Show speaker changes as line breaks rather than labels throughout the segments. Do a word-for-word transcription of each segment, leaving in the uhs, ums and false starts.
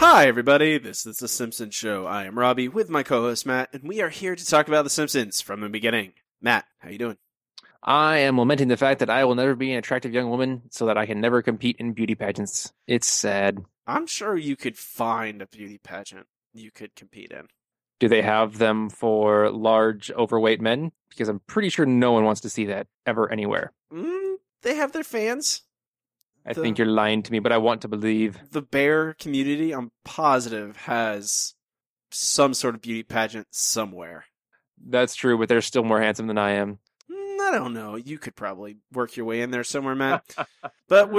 Hi, everybody. This is The Simpsons Show. I am Robbie with my co-host Matt, and we are here to talk about The Simpsons from the beginning. Matt, how you doing?
I am lamenting the fact that I will never be an attractive young woman so that I can never compete in beauty pageants. It's sad.
I'm sure you could find a beauty pageant you could compete in.
Do they have them for large, overweight men? Because I'm pretty sure no one wants to see that ever anywhere.
Mm, they have their fans.
I
The-
think you're lying to me, but I want to believe.
The bear community, I'm positive, has some sort of beauty pageant somewhere.
That's true, but they're still more handsome than I am.
Mm, I don't know. You could probably work your way in there somewhere, Matt. But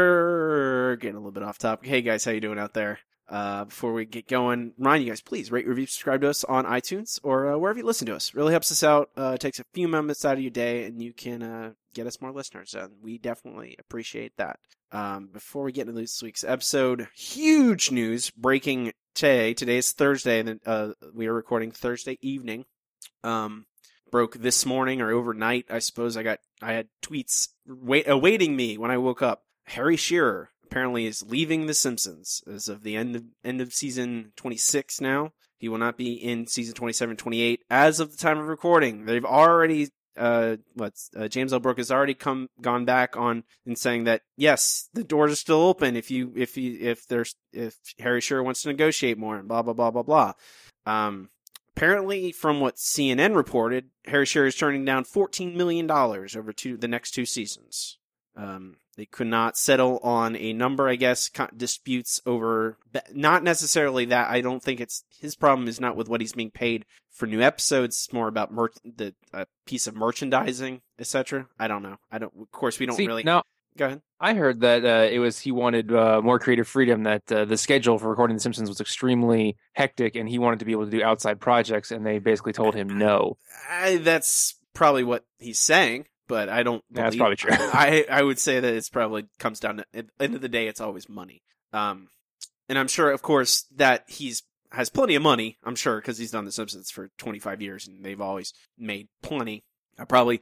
we're getting a little bit off topic. Hey, guys, how you doing out there? Uh, before we get going, remind you guys, please rate, review, subscribe to us on iTunes or uh, wherever you listen to us. Really helps us out. Uh, it takes a few moments out of your day, and you can uh, get us more listeners, and we definitely appreciate that. Um, before we get into this week's episode, huge news breaking today. Today is Thursday, and uh, we are recording Thursday evening. Um, broke this morning or overnight, I suppose. I got I had tweets wait, awaiting me when I woke up. Harry Shearer apparently is leaving The Simpsons as of the end of, end of season twenty-six now. He will not be in season twenty-seven, twenty-eight as of the time of recording. They've already, uh, what's, uh, James L. Brooke has already come, gone back on and saying that, yes, the doors are still open if you, if you, if there's, if Harry Shearer wants to negotiate more and blah, blah, blah, blah, blah. Um, apparently from what C N N reported, Harry Shearer is turning down fourteen million dollars over two, the next two seasons. Um, They could not settle on a number, I guess, disputes over, not necessarily that. I don't think it's, his problem is not with what he's being paid for new episodes. It's more about mer- the uh, piece of merchandising, et cetera. I don't know. I don't, of course, we don't
See,
really.
now,
Go ahead.
I heard that uh, it was he wanted uh, more creative freedom, that uh, the schedule for recording The Simpsons was extremely hectic, and he wanted to be able to do outside projects, and they basically told him no.
I, that's probably what he's saying. But I don't believe,
Yeah, that's probably true.
I, I would say that it's probably comes down to, at the end of the day, it's always money. Um, and I'm sure, of course, that he's has plenty of money, I'm sure, because he's done The Simpsons for twenty-five years and they've always made plenty. Uh, probably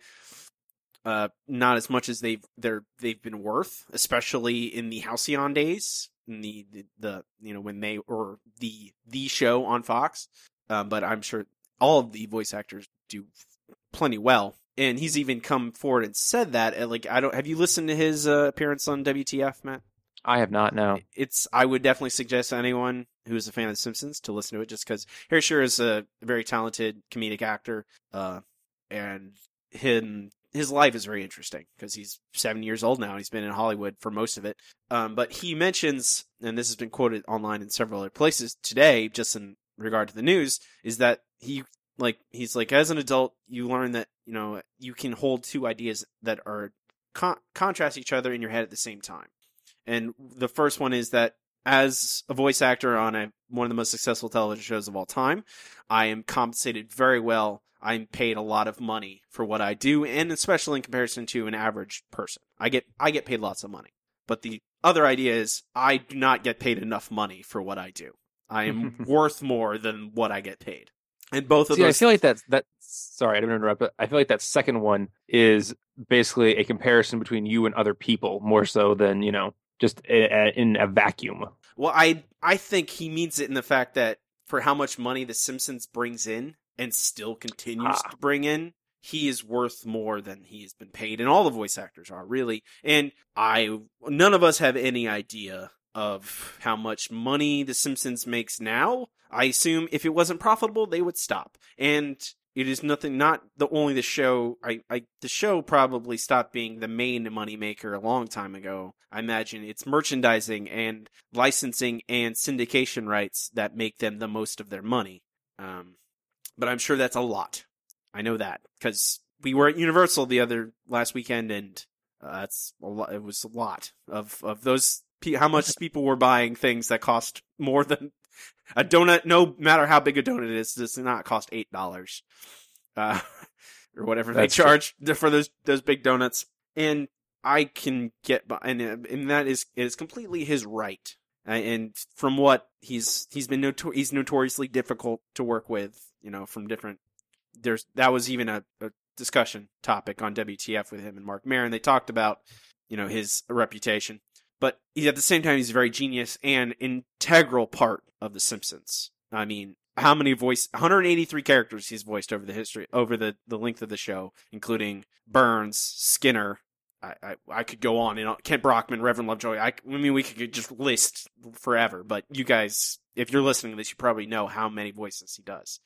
uh, not as much as they've they're they've been worth, especially in the Halcyon days, in the, the, the you know, when they, or the, the show on Fox. Um, but I'm sure all of the voice actors do plenty well. And he's even come forward and said that. Like, I don't. Have you listened to his uh, appearance on W T F, Matt?
I have not, no.
It's. I would definitely suggest to anyone who is a fan of The Simpsons to listen to it, just because Harry Shearer is a very talented comedic actor, uh, and him his life is very interesting because he's seven years old now. He's been in Hollywood for most of it. Um, but he mentions, and this has been quoted online in several other places today, just in regard to the news, is that he. Like, he's like, as an adult, you learn that, you know, you can hold two ideas that are con- contrast each other in your head at the same time. And the first one is that as a voice actor on a, one of the most successful television shows of all time, I am compensated very well. I'm paid a lot of money for what I do, and especially in comparison to an average person. I get, I get paid lots of money. But the other idea is I do not get paid enough money for what I do. I am worth more than what I get paid. And both of
See,
those.
I feel like that's that. Sorry, I didn't interrupt, but I feel like that second one is basically a comparison between you and other people, more so than, you know, just a, a, in a vacuum.
Well, I I think he means it in the fact that for how much money The Simpsons brings in and still continues
Ah.
to bring in, he is worth more than he has been paid, and all the voice actors are really. And I, none of us have any idea of how much money The Simpsons makes now. I assume if it wasn't profitable, they would stop. And it is nothing, not the only the show. I, I, the show probably stopped being the main moneymaker a long time ago. I imagine it's merchandising and licensing and syndication rights that make them the most of their money. Um, but I'm sure that's a lot. I know that because we were at Universal the other last weekend, and uh, that's a lot. It was a lot of of those. How much people were buying things that cost more than a donut, no matter how big a donut it is, does not cost eight dollars, uh, or whatever
That's
they charge true. for those those big donuts. And I can get by, and and that is is completely his right. Uh, and from what he's he's been notor- he's notoriously difficult to work with. You know, from different. There's that was even a, a discussion topic on W T F with him and Mark Maron. They talked about, you know, his reputation. but he, at the same time, he's a very genius and integral part of The Simpsons. I mean, how many voice, one hundred eighty-three characters he's voiced over the history, over the, the length of the show, including Burns, Skinner. I, I, I could go on and on. Kent Brockman, Reverend Lovejoy. I, I mean, we could just list forever, but you guys, if you're listening to this, you probably know how many voices he does.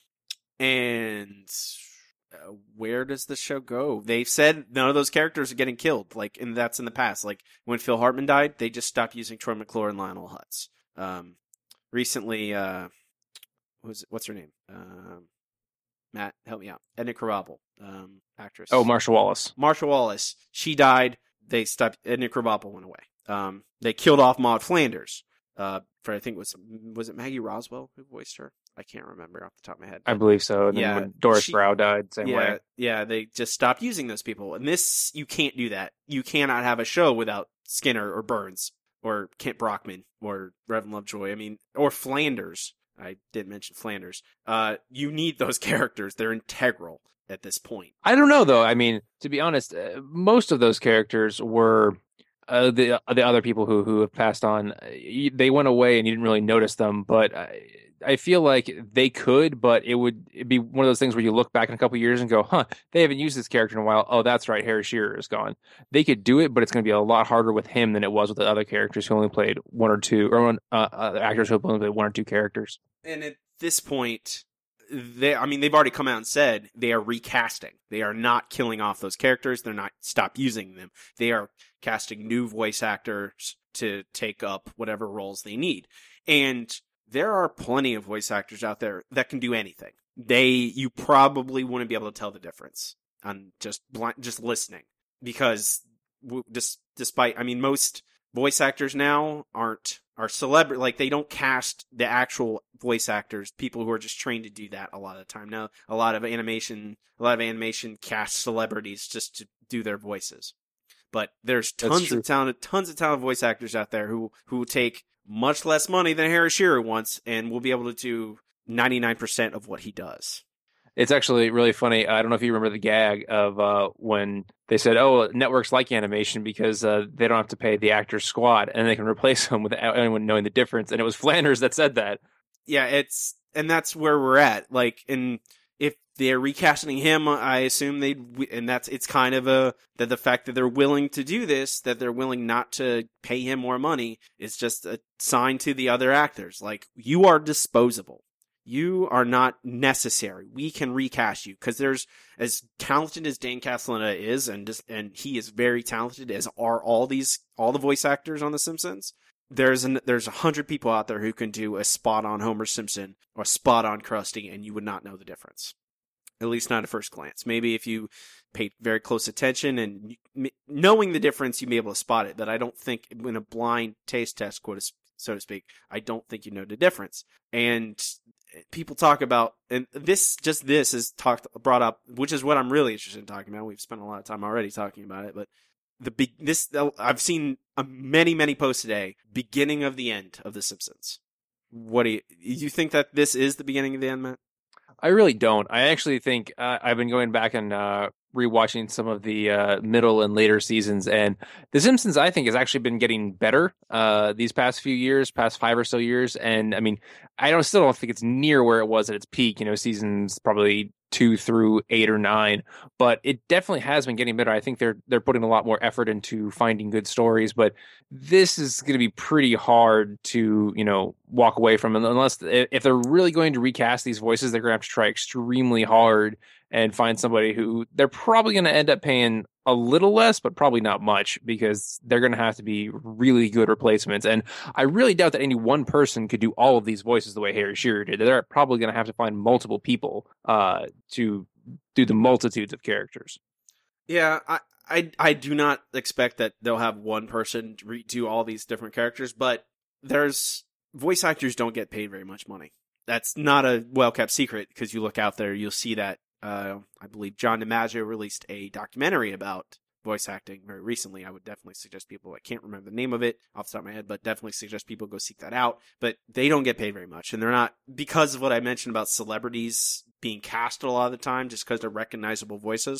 And uh, where does the show go? They've said none of those characters are getting killed, like, and that's in the past. Like, when Phil Hartman died, they just stopped using Troy McClure and Lionel Hutz. Um, recently, uh, who's, what's her name? Um, Matt, help me out. Edna Krabappel, um, actress.
Oh, Marsha Wallace.
Marsha Wallace. She died. They stopped. Edna Krabappel went away. Um, they killed off Maude Flanders. Uh, for I think it was was it Maggie Roswell who voiced her? I can't remember off the top of my head.
I believe so. And
yeah,
then when Doris
she,
Brow died, same
yeah,
way.
Yeah, they just stopped using those people. And this, you can't do that. You cannot have a show without Skinner or Burns or Kent Brockman or Reverend Lovejoy. I mean, or Flanders. I did mention Flanders. Uh, you need those characters. They're integral at this point.
I don't know, though. I mean, to be honest, uh, most of those characters were uh, the the other people who, who have passed on. They went away and you didn't really notice them, but I, I feel like they could, but it would it'd be one of those things where you look back in a couple of years and go, huh, they haven't used this character in a while. Oh, that's right, Harry Shearer is gone. They could do it, but it's going to be a lot harder with him than it was with the other characters who only played one or two, or one, uh, other actors who only played one or two characters.
And at this point, they I mean, they've already come out and said they are recasting. They are not killing off those characters. They're not stop using them. They are casting new voice actors to take up whatever roles they need. And there are plenty of voice actors out there that can do anything. They, you probably wouldn't be able to tell the difference on just blind, just listening, because just despite, I mean, most voice actors now aren't are celebrity, like they don't cast the actual voice actors, people who are just trained to do that a lot of the time. Now, a lot of animation, a lot of animation casts celebrities just to do their voices. But there's tons of talented, tons of talented voice actors out there who who will take much less money than Harry Shearer wants, and will be able to do ninety-nine percent of what he does.
It's actually really funny. I don't know if you remember the gag of uh, when they said, oh, networks like animation because uh, they don't have to pay the actor's squad and they can replace them without anyone knowing the difference. And it was Flanders that said that.
Yeah, it's, and that's where we're at. Like, and if they're recasting him, I assume they'd, and that's, it's kind of a, that the fact that they're willing to do this, that they're willing not to pay him more money, is just a sign to the other actors. Like, you are disposable. You are not necessary. We can recast you, because there's, as talented as Dan Castellaneta is, and just, and he is very talented, as are all these, all the voice actors on The Simpsons. There's an, there's a hundred people out there who can do a spot on Homer Simpson or a spot on Krusty, and you would not know the difference. At least not at first glance. Maybe if you paid very close attention and knowing the difference, you'd be able to spot it. But I don't think in a blind taste test, quote, so to speak, I don't think you know the difference. And people talk about, and this, just this is talked, brought up, which is what I'm really interested in talking about. We've spent a lot of time already talking about it, but the big, this, I've seen many, many posts today, beginning of the end of The Simpsons. What do you, you think that this is the beginning of the end, Matt?
I really don't. I actually think uh, I've been going back and uh, rewatching some of the uh, middle and later seasons, and The Simpsons, I think, has actually been getting better uh, these past few years, past five or so years. And I mean, I don't still don't think it's near where it was at its peak. You know, seasons probably two through eight or nine, but it definitely has been getting better. I think they're they're putting a lot more effort into finding good stories, but this is going to be pretty hard to, you know, walk away from, unless if they're really going to recast these voices, they're going to have to try extremely hard and find somebody who they're probably going to end up paying a little less, but probably not much, because they're going to have to be really good replacements. And I really doubt that any one person could do all of these voices the way Harry Shearer did. They're probably going to have to find multiple people uh, to do the multitudes of characters.
Yeah, I, I, I do not expect that they'll have one person to do all these different characters, but there's, voice actors don't get paid very much money. That's not a well-kept secret, because you look out there, you'll see that. Uh, I believe John DiMaggio released a documentary about voice acting very recently. I would definitely suggest people, I can't remember the name of it off the top of my head, but definitely suggest people go seek that out. But they don't get paid very much, and they're not, because of what I mentioned about celebrities being cast a lot of the time, just because they're recognizable voices.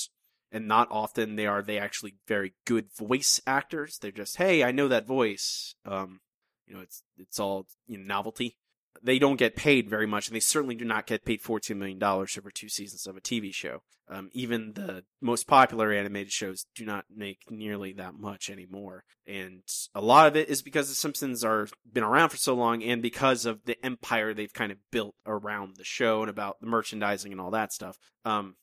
and not often they are they actually very good voice actors. They're just, hey, I know that voice. Um, you know, it's it's all, you know, novelty. They don't get paid very much, and they certainly do not get paid fourteen million dollars over two seasons of a T V show. Um, even the most popular animated shows do not make nearly that much anymore. And a lot of it is because The Simpsons are been around for so long, and because of the empire they've kind of built around the show and about the merchandising and all that stuff. Um,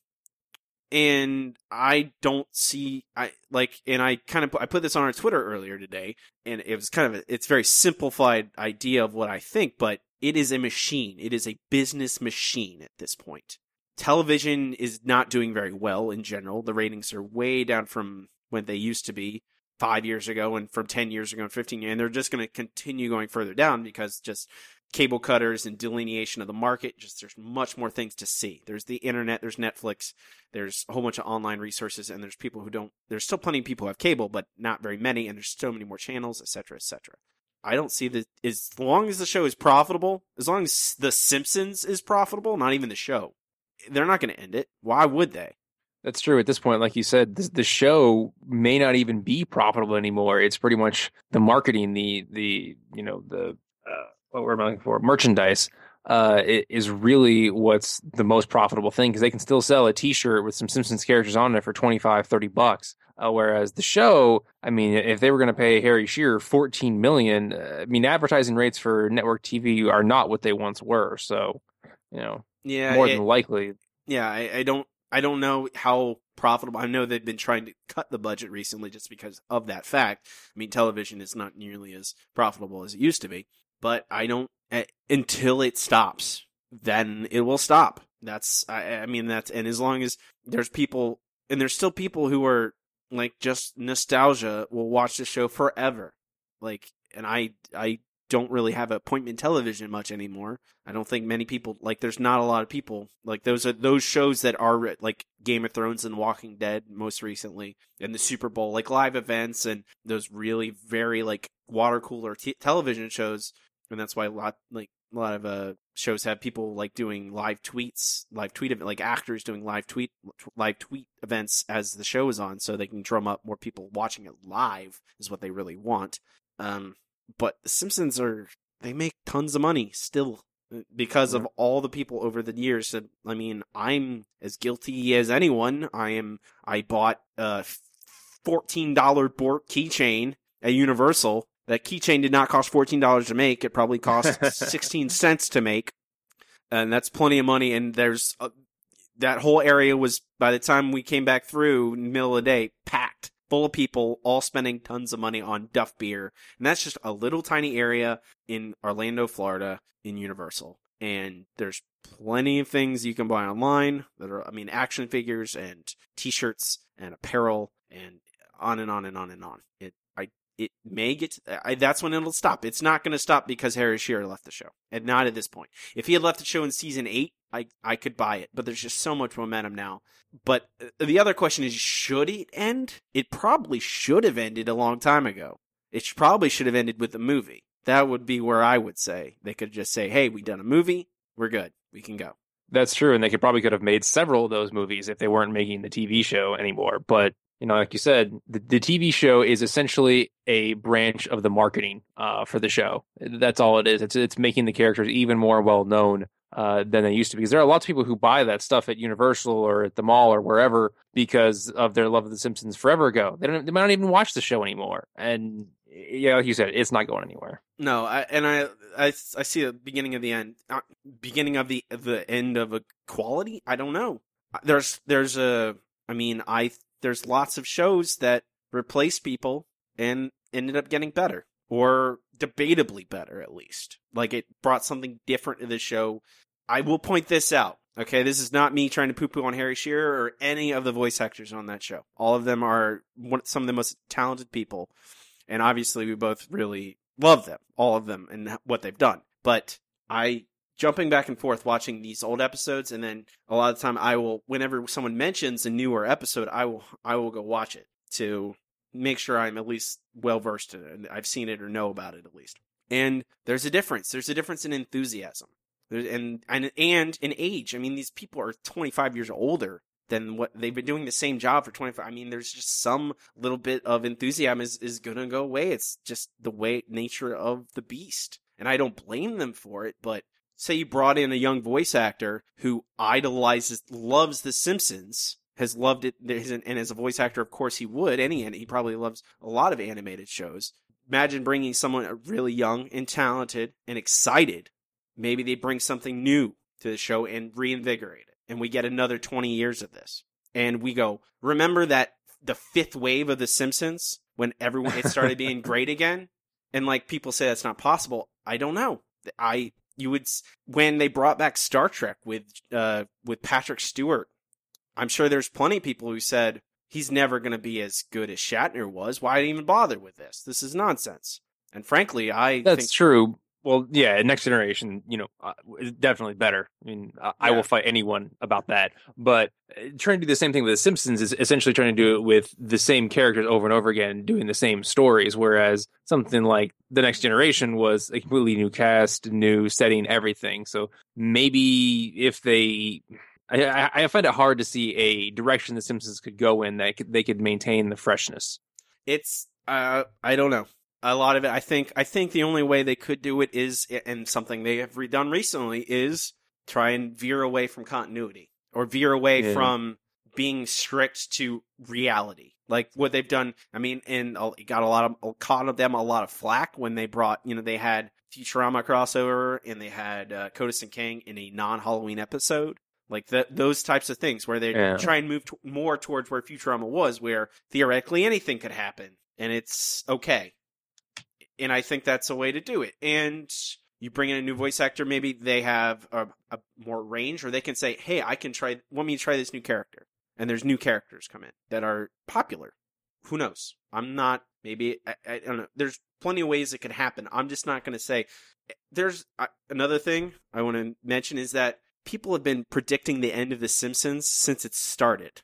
and I don't see, I like, and I kind of, I put this on our Twitter earlier today, and it was kind of, a, it's a very simplified idea of what I think, but it is a machine. It is a business machine at this point. Television is not doing very well in general. The ratings are way down from when they used to be five years ago and from ten years ago and fifteen years. And they're just going to continue going further down because just cable cutters and delineation of the market, just there's much more things to see. There's the internet, there's Netflix, there's a whole bunch of online resources, and there's people who don't, there's still plenty of people who have cable, but not very many, and there's so many more channels, et cetera, et cetera. I don't see that, as long as the show is profitable, as long as The Simpsons is profitable, not even the show, they're not going to end it. Why would they?
That's true. At this point, like you said, the, the show may not even be profitable anymore. It's pretty much the marketing, the, the you know, the, uh, what we're looking for, merchandise, uh, is really what's the most profitable thing, because they can still sell a T-shirt with some Simpsons characters on it for twenty-five, thirty bucks. Uh, whereas the show, I mean, if they were going to pay Harry Shearer fourteen million dollars, uh, I mean, advertising rates for network T V are not what they once were. So, you know,
yeah,
more
it,
than likely.
Yeah, I, I don't, I don't know how profitable. I know they've been trying to cut the budget recently just because of that fact. I mean, television is not nearly as profitable as it used to be, but I don't, uh, until it stops, then it will stop. That's, I, I mean, that's, and as long as there's people, and there's still people who are, like, just nostalgia, will watch the show forever. Like, and I, I don't really have appointment television much anymore. I don't think many people, like, there's not a lot of people, like, those are those shows that are, like, Game of Thrones and Walking Dead most recently, and the Super Bowl, like, live events, and those really very, like, water cooler t- television shows, and that's why a lot, like, a lot of uh, shows have people like doing live tweets, live tweet, like actors doing live tweet, live tweet events as the show is on, so they can drum up more people watching it live. Is what they really want. Um, but The Simpsons are, they make tons of money still because of all the people over the years. I mean, I'm as guilty as anyone. I am. I bought a fourteen dollar Bort keychain at Universal. That keychain did not cost fourteen dollars to make. It probably cost sixteen cents to make. And that's plenty of money. And there's a, that whole area was, by the time we came back through, in the middle of the day, packed, full of people, all spending tons of money on Duff beer. And that's just a little tiny area in Orlando, Florida, in Universal. And there's plenty of things you can buy online that are, I mean, action figures and t-shirts and apparel and on and on and on and on. It, I, It may get, I, that's when it'll stop. It's not going to stop because Harry Shearer left the show. And not at this point. If he had left the show in season eight, I, I could buy it. But there's just so much momentum now. But the other question is, should it end? It probably should have ended a long time ago. It should, probably should have ended with the movie. That would be where I would say. They could just say, hey, we done a movie. We're good. We can go.
That's true. And they could probably could have made several of those movies if they weren't making the T V show anymore. But, you know, like you said, the, the T V show is essentially a branch of the marketing uh, for the show. That's all it is. It's it's making the characters even more well known uh, than they used to be. Because there are lots of people who buy that stuff at Universal or at the mall or wherever because of their love of The Simpsons forever ago. They don't. They might not even watch the show anymore. And yeah, like you said, it's not going anywhere.
No, I, and I, I, I see the beginning of the end, uh, beginning of the the end of a quality. I don't know. There's there's a. I mean, I. There's lots of shows that replace people and ended up getting better, or debatably better, at least. Like, it brought something different to the show. I will point this out. Okay, this is not me trying to poo-poo on Harry Shearer or any of the voice actors on that show. All of them are one, some of the most talented people, and obviously we both really love them, all of them, and what they've done. But I... jumping back and forth watching these old episodes, and then a lot of the time I will, whenever someone mentions a newer episode, I will I will go watch it to make sure I'm at least well versed in it and I've seen it or know about it at least. And there's a difference. There's a difference in enthusiasm. There's, and and and in age. I mean, these people are twenty-five years older then what they've been doing the same job for twenty-five. I mean, there's just some little bit of enthusiasm is, is going to go away. It's just the way nature of the beast. And I don't blame them for it, but say you brought in a young voice actor who idolizes, loves The Simpsons, has loved it, and as a voice actor, of course he would, any, he probably loves a lot of animated shows. Imagine bringing someone really young and talented and excited. Maybe they bring something new to the show and reinvigorate it. And we get another twenty years of this. And we go, remember that the fifth wave of The Simpsons when everyone, it started being great again? And like people say that's not possible. I don't know. I, you would, when they brought back Star Trek with, uh, with Patrick Stewart, I'm sure there's plenty of people who said, he's never going to be as good as Shatner was. Why even bother with this? This is nonsense. And frankly, I
That's
think...
true. Well, yeah, Next Generation, you know, uh, is definitely better. I mean, I, yeah. I will fight anyone about that. But trying to do the same thing with The Simpsons is essentially trying to do it with the same characters over and over again, doing the same stories. Whereas something like The Next Generation was a completely new cast, new setting, everything. So maybe if they... I, I find it hard to see a direction The Simpsons could go in that could, they could maintain the freshness.
It's, uh, I don't know. A lot of it, I think, I think the only way they could do it is, and something they have redone recently, is try and veer away from continuity or veer away yeah. from being strict to reality. Like what they've done. I mean, and it got a lot of, caught them a lot of flack when they brought, you know, they had Futurama crossover and they had uh, Codis and King in a non-Halloween episode. Like the, those types of things where they yeah. try and move t- more towards where Futurama was, where theoretically anything could happen and it's okay. And I think that's a way to do it. And you bring in a new voice actor, maybe they have a, a more range, or they can say, hey, I can try, want me to try this new character. And there's new characters come in that are popular. Who knows? I'm not, maybe, I, I don't know. There's plenty of ways it could happen. I'm just not going to say. There's uh, another thing I want to mention is that people have been predicting the end of The Simpsons since it started.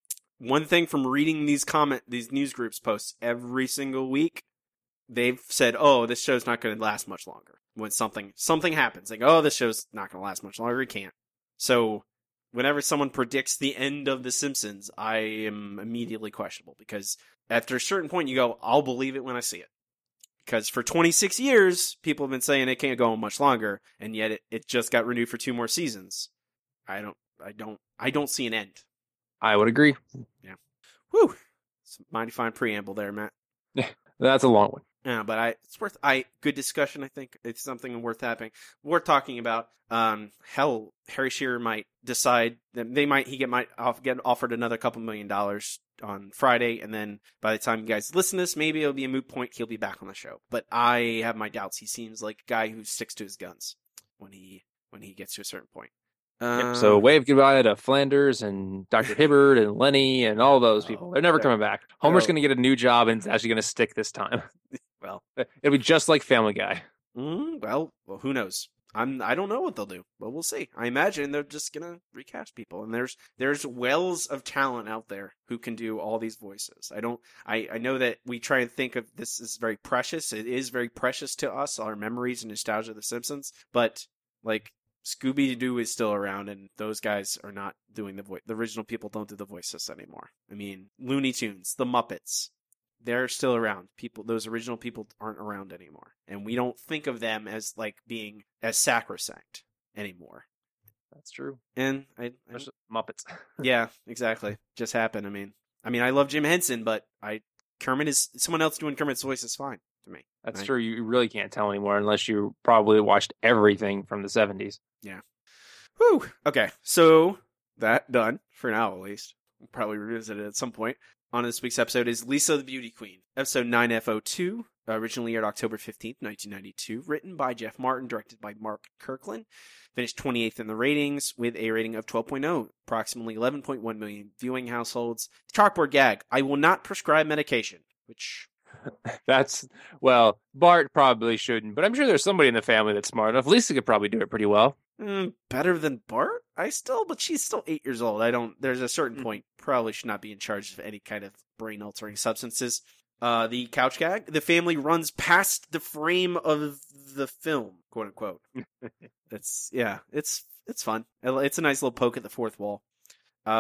One thing from reading these comment, these news groups posts every single week, they've said, oh, this show's not going to last much longer. When something something happens, like, oh, this show's not going to last much longer, it can't. So whenever someone predicts the end of The Simpsons, I am immediately questionable, because after a certain point you go, I'll believe it when I see it. Because for twenty-six years, people have been saying it can't go on much longer, and yet it, it just got renewed for two more seasons. I don't, I don't, I don't see an end.
I would agree.
Yeah. Whew. It's a mighty fine preamble there, Matt.
Yeah, that's a long one.
Yeah, but I, it's worth, I, good discussion, I think. It's something worth having. Worth talking about. Um, hell, Harry Shearer might decide that they might, he get, might off, get offered another couple million dollars on Friday, and then by the time you guys listen to this, maybe it'll be a moot point, he'll be back on the show. But I have my doubts. He seems like a guy who sticks to his guns when he, when he gets to a certain point.
Yep, so wave goodbye to Flanders and Doctor Hibbert and Lenny and all those people. They're never coming back. Homer's going to get a new job and it's actually going to stick this time.
Well,
it'll be just like Family Guy.
Mm, well, well, who knows? I'm. I don't know what they'll do, but we'll see. I imagine they're just going to recast people, and there's there's wells of talent out there who can do all these voices. I don't. I, I know that we try and think of this as very precious. It is very precious to us, our memories and nostalgia of The Simpsons. But like, Scooby-Doo is still around, and those guys are not doing the voice. The original people don't do the voices anymore. I mean, Looney Tunes, the Muppets, they're still around. People, those original people aren't around anymore, and we don't think of them as like being as sacrosanct anymore.
That's true.
And I, I
Muppets.
Yeah, exactly. Just happened. I mean, I mean, I love Jim Henson, but I Kermit is someone else doing Kermit's voice is fine to me.
That's
right?
true. You really can't tell anymore unless you probably watched everything from the seventies.
Yeah. Whew. Okay. So that done for now, at least. We'll probably revisit it at some point. On this week's episode is Lisa the Beauty Queen, episode nine F O two, originally aired October fifteenth, nineteen ninety-two, written by Jeff Martin, directed by Mark Kirkland, finished twenty-eighth in the ratings with a rating of twelve point oh, approximately eleven point one million viewing households. Chalkboard gag, I will not prescribe medication, which...
That's, well, Bart probably shouldn't, but I'm sure there's somebody in the family that's smart enough. Lisa could probably do it pretty well.
Mm, better than Bart? I still, but she's still eight years old. I don't, there's a certain mm. point, probably should not be in charge of any kind of brain-altering substances. Uh, the couch gag, the family runs past the frame of the film, quote unquote. It's, yeah, it's, it's fun. It's a nice little poke at the fourth wall. Um,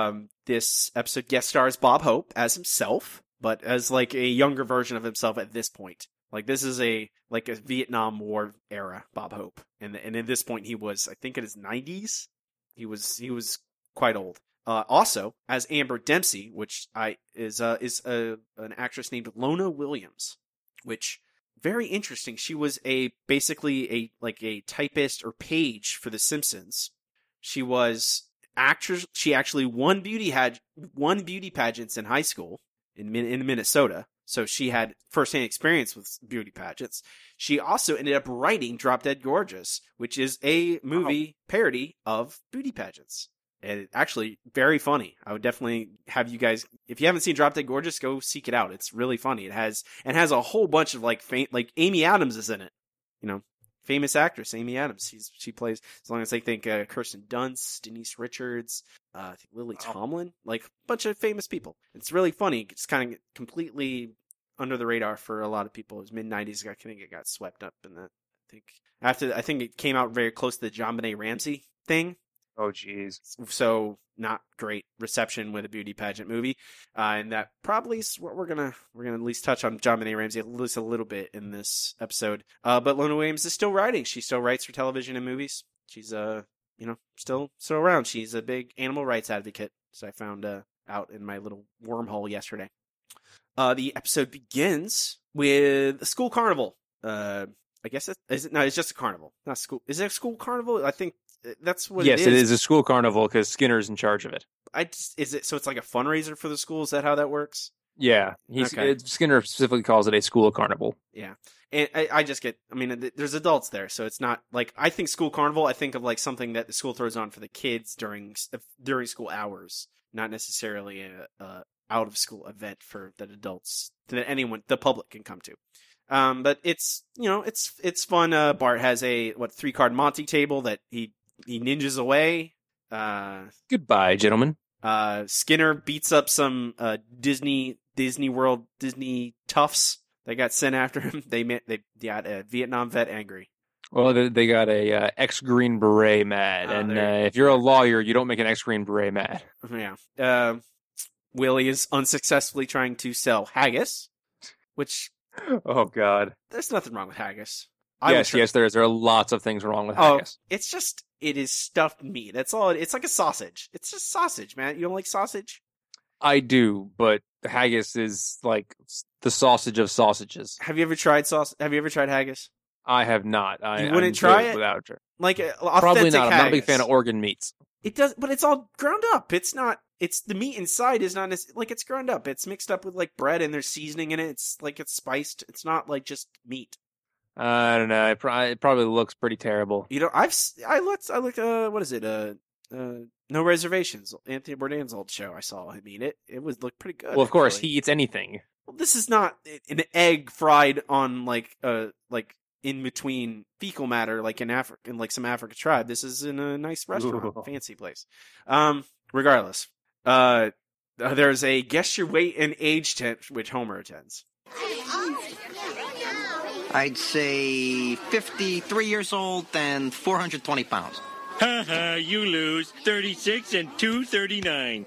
this episode guest stars Bob Hope as himself, but as like a younger version of himself at this point. Like this is a like a Vietnam War era Bob Hope, and and at this point he was, I think, in his nineties. He was he was quite old. Uh, also, as Amber Dempsey, which I is uh, is a, an actress named Lona Williams, which very interesting. She was a basically a like a typist or page for The Simpsons. She was actress. She actually won beauty had won beauty pageants in high school in in Minnesota. So she had firsthand experience with beauty pageants. She also ended up writing Drop Dead Gorgeous, which is a movie wow. parody of beauty pageants. And it, actually, very funny. I would definitely have you guys, if you haven't seen Drop Dead Gorgeous, go seek it out. It's really funny. It has, and has a whole bunch of like, fam- like Amy Adams is in it. You know, famous actress, Amy Adams. She's, she plays, as long as I think, uh, Kirsten Dunst, Denise Richards, uh, I think Lily wow. Tomlin, like a bunch of famous people. It's really funny. It's kind of completely under the radar for a lot of people. It was mid nineties. I think it got swept up in that. I think after, I think it came out very close to the JonBenet Ramsey thing.
Oh, geez.
So not great reception with a beauty pageant movie. Uh, and that probably is what we're going to, we're going to at least touch on JonBenet Ramsey at least a little bit in this episode. Uh, but Lona Williams is still writing. She still writes for television and movies. She's, uh, you know, still, still around. She's a big animal rights advocate. So I found, uh, out in my little wormhole yesterday. Uh, the episode begins with a school carnival. Uh, I guess it, is it, no, it's just a carnival, not school. Is it a school carnival? I think that's what
yes,
it is.
Yes, it is a school carnival because Skinner's in charge of it.
I just, is it, so it's like a fundraiser for the school? Is that how that works?
Yeah. He's,
okay.
it, Skinner specifically calls it a school carnival.
Yeah. And I, I just get, I mean, there's adults there, so it's not like, I think school carnival, I think of like something that the school throws on for the kids during, during school hours, not necessarily a, a out of school event for that adults, that anyone, the public can come to. Um, but it's, you know, it's, it's fun. Uh, Bart has a, what, three card Monty table that he, he ninjas away. Uh,
Goodbye, gentlemen.
Uh, Skinner beats up some, uh, Disney, Disney World, Disney toughs that got sent after him. They met, they got a Vietnam vet angry.
Well, they, they got a, uh, ex-Green Beret mad.
Oh,
and, uh, if you're a lawyer, you don't make an ex-Green Beret mad.
Yeah. Uh, Willie is unsuccessfully trying to sell haggis, which,
oh God,
there's nothing wrong with haggis. I
yes, try- yes, there is. There are lots of things wrong with haggis.
Oh, it's just, it is stuffed meat. That's all. It, it's like a sausage. It's just sausage, man. You don't like sausage?
I do, but haggis is like the sausage of sausages.
Have you ever tried sauce? Have you ever tried haggis?
I have not. I
you wouldn't
I'm
try it
without it.
Like uh,
probably not.
Haggis.
I'm not a big fan of organ meats.
It does, but it's all ground up. It's not. It's the meat inside is not as, like it's ground up. It's mixed up with like bread and there's seasoning in it. It's like it's spiced. It's not like just meat.
Uh, I don't know. It, pro- it probably looks pretty terrible.
You know, I've I looked. I looked. Uh, what is it? Uh, uh, No Reservations. Anthony Bourdain's old show. I saw him eat it. It would look pretty good.
Well, of
actually.
course, he eats anything.
Well, this is not an egg fried on like uh like in between fecal matter, like in Africa, in like some African tribe. This is in a nice restaurant,
Ooh. Fancy
place. Um, regardless, uh, there's a guess your weight and age tent which Homer attends.
I'd say fifty-three years old and four hundred twenty pounds.
Ha ha, you lose. thirty-six and two thirty-nine.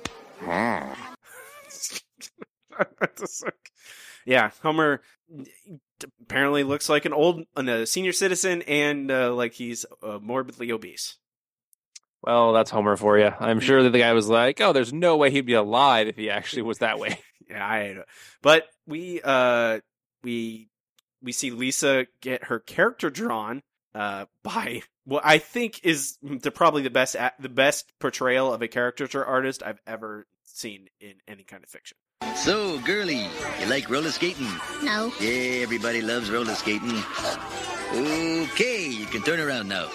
Yeah, Homer apparently looks like an old a senior citizen and uh, like he's uh, morbidly obese.
Well, that's Homer for you. I'm sure that the guy was like, oh, there's no way he'd be alive if he actually was that way.
Yeah, I but we uh we we see Lisa get her character drawn uh by what I think is the probably the best the best portrayal of a caricature artist I've ever seen in any kind of fiction.
So, girly, you like roller skating?
No.
Yeah, everybody loves roller skating. Okay, you can turn around now.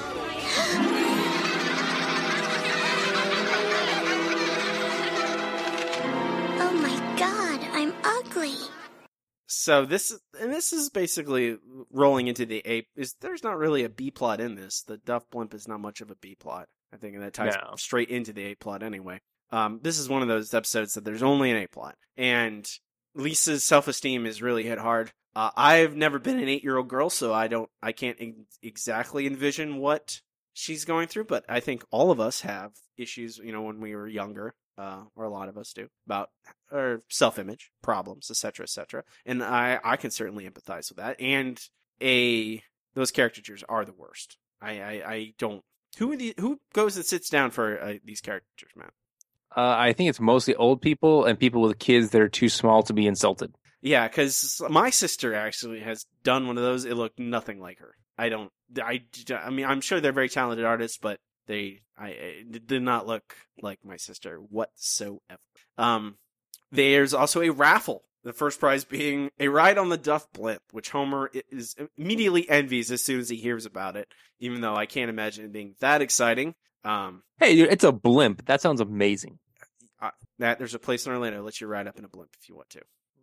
Oh my God, I'm ugly.
So this and this is basically rolling into the A. Is there's not really a B plot in this? The Duff Blimp is not much of a B plot. I think, and that ties
no.
straight into the A plot anyway. Um, this is one of those episodes that there's only an A plot, and Lisa's self-esteem is really hit hard. Uh, I've never been an eight-year-old girl, so I don't, I can't ex- exactly envision what she's going through. But I think all of us have issues, you know, when we were younger. uh, or a lot of us do, about our self-image problems, et cetera, et cetera. And I, I can certainly empathize with that. And a those caricatures are the worst. I, I, I don't. Who are the, who goes and sits down for uh, these caricatures, man?
Uh, I think it's mostly old people and people with kids that are too small to be insulted.
Yeah, because my sister actually has done one of those. It looked nothing like her. I don't. I, I mean, I'm sure they're very talented artists, but they, I, it did not look like my sister whatsoever. Um, there's also a raffle. The first prize being a ride on the Duff Blimp, which Homer is immediately envies as soon as he hears about it. Even though I can't imagine it being that exciting. Um,
hey, dude, it's a blimp. That sounds amazing.
Uh, that there's a place in Orlando that lets you ride up in a blimp if you want to.